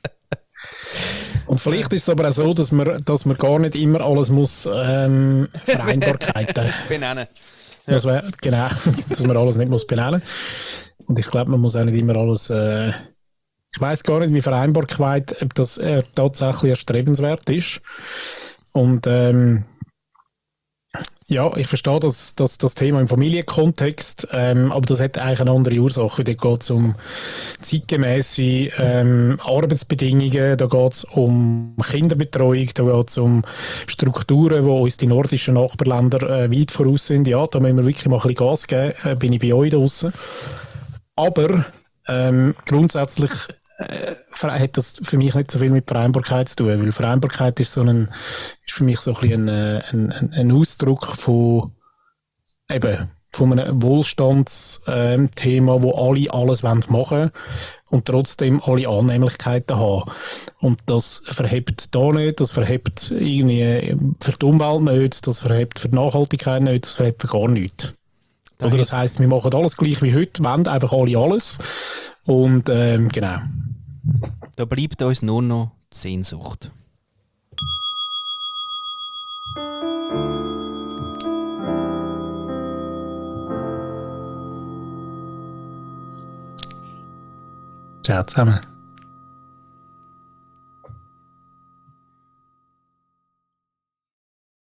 B: Und vielleicht ist es aber auch so, dass man, dass man gar nicht immer alles muss ähm, Vereinbarkeiten.
A: Benennen.
B: Das wär, genau, dass man alles nicht muss benennen. Und ich glaube, man muss auch nicht immer alles. Äh, ich weiß gar nicht, wie Vereinbarkeit, ob das äh, tatsächlich erstrebenswert ist. Und ähm, ja, ich verstehe das, das, das Thema im Familienkontext, ähm, aber das hat eigentlich eine andere Ursache. Da geht es um zeitgemäße ähm, Arbeitsbedingungen, da geht es um Kinderbetreuung, da geht es um Strukturen, wo uns die nordischen Nachbarländer äh, weit voraus sind. Ja, da müssen wir wirklich mal ein bisschen Gas geben, äh, bin ich bei euch draussen. Aber ähm, grundsätzlich äh, hat das für mich nicht so viel mit Vereinbarkeit zu tun, weil Vereinbarkeit ist so ein, ist für mich so ein, bisschen ein, ein, ein, ein Ausdruck von eben von einem Wohlstandsthema, wo alle alles machen wollen und trotzdem alle Annehmlichkeiten haben. Und das verhebt da nicht, das verhebt irgendwie für die Umwelt nicht, das verhebt für die Nachhaltigkeit nicht, das verhebt für gar nichts. Oder das heisst, wir machen alles gleich wie heute, wollen einfach alle alles. Und ähm, genau.
A: Da bleibt uns nur noch die Sehnsucht.
B: Ciao zusammen.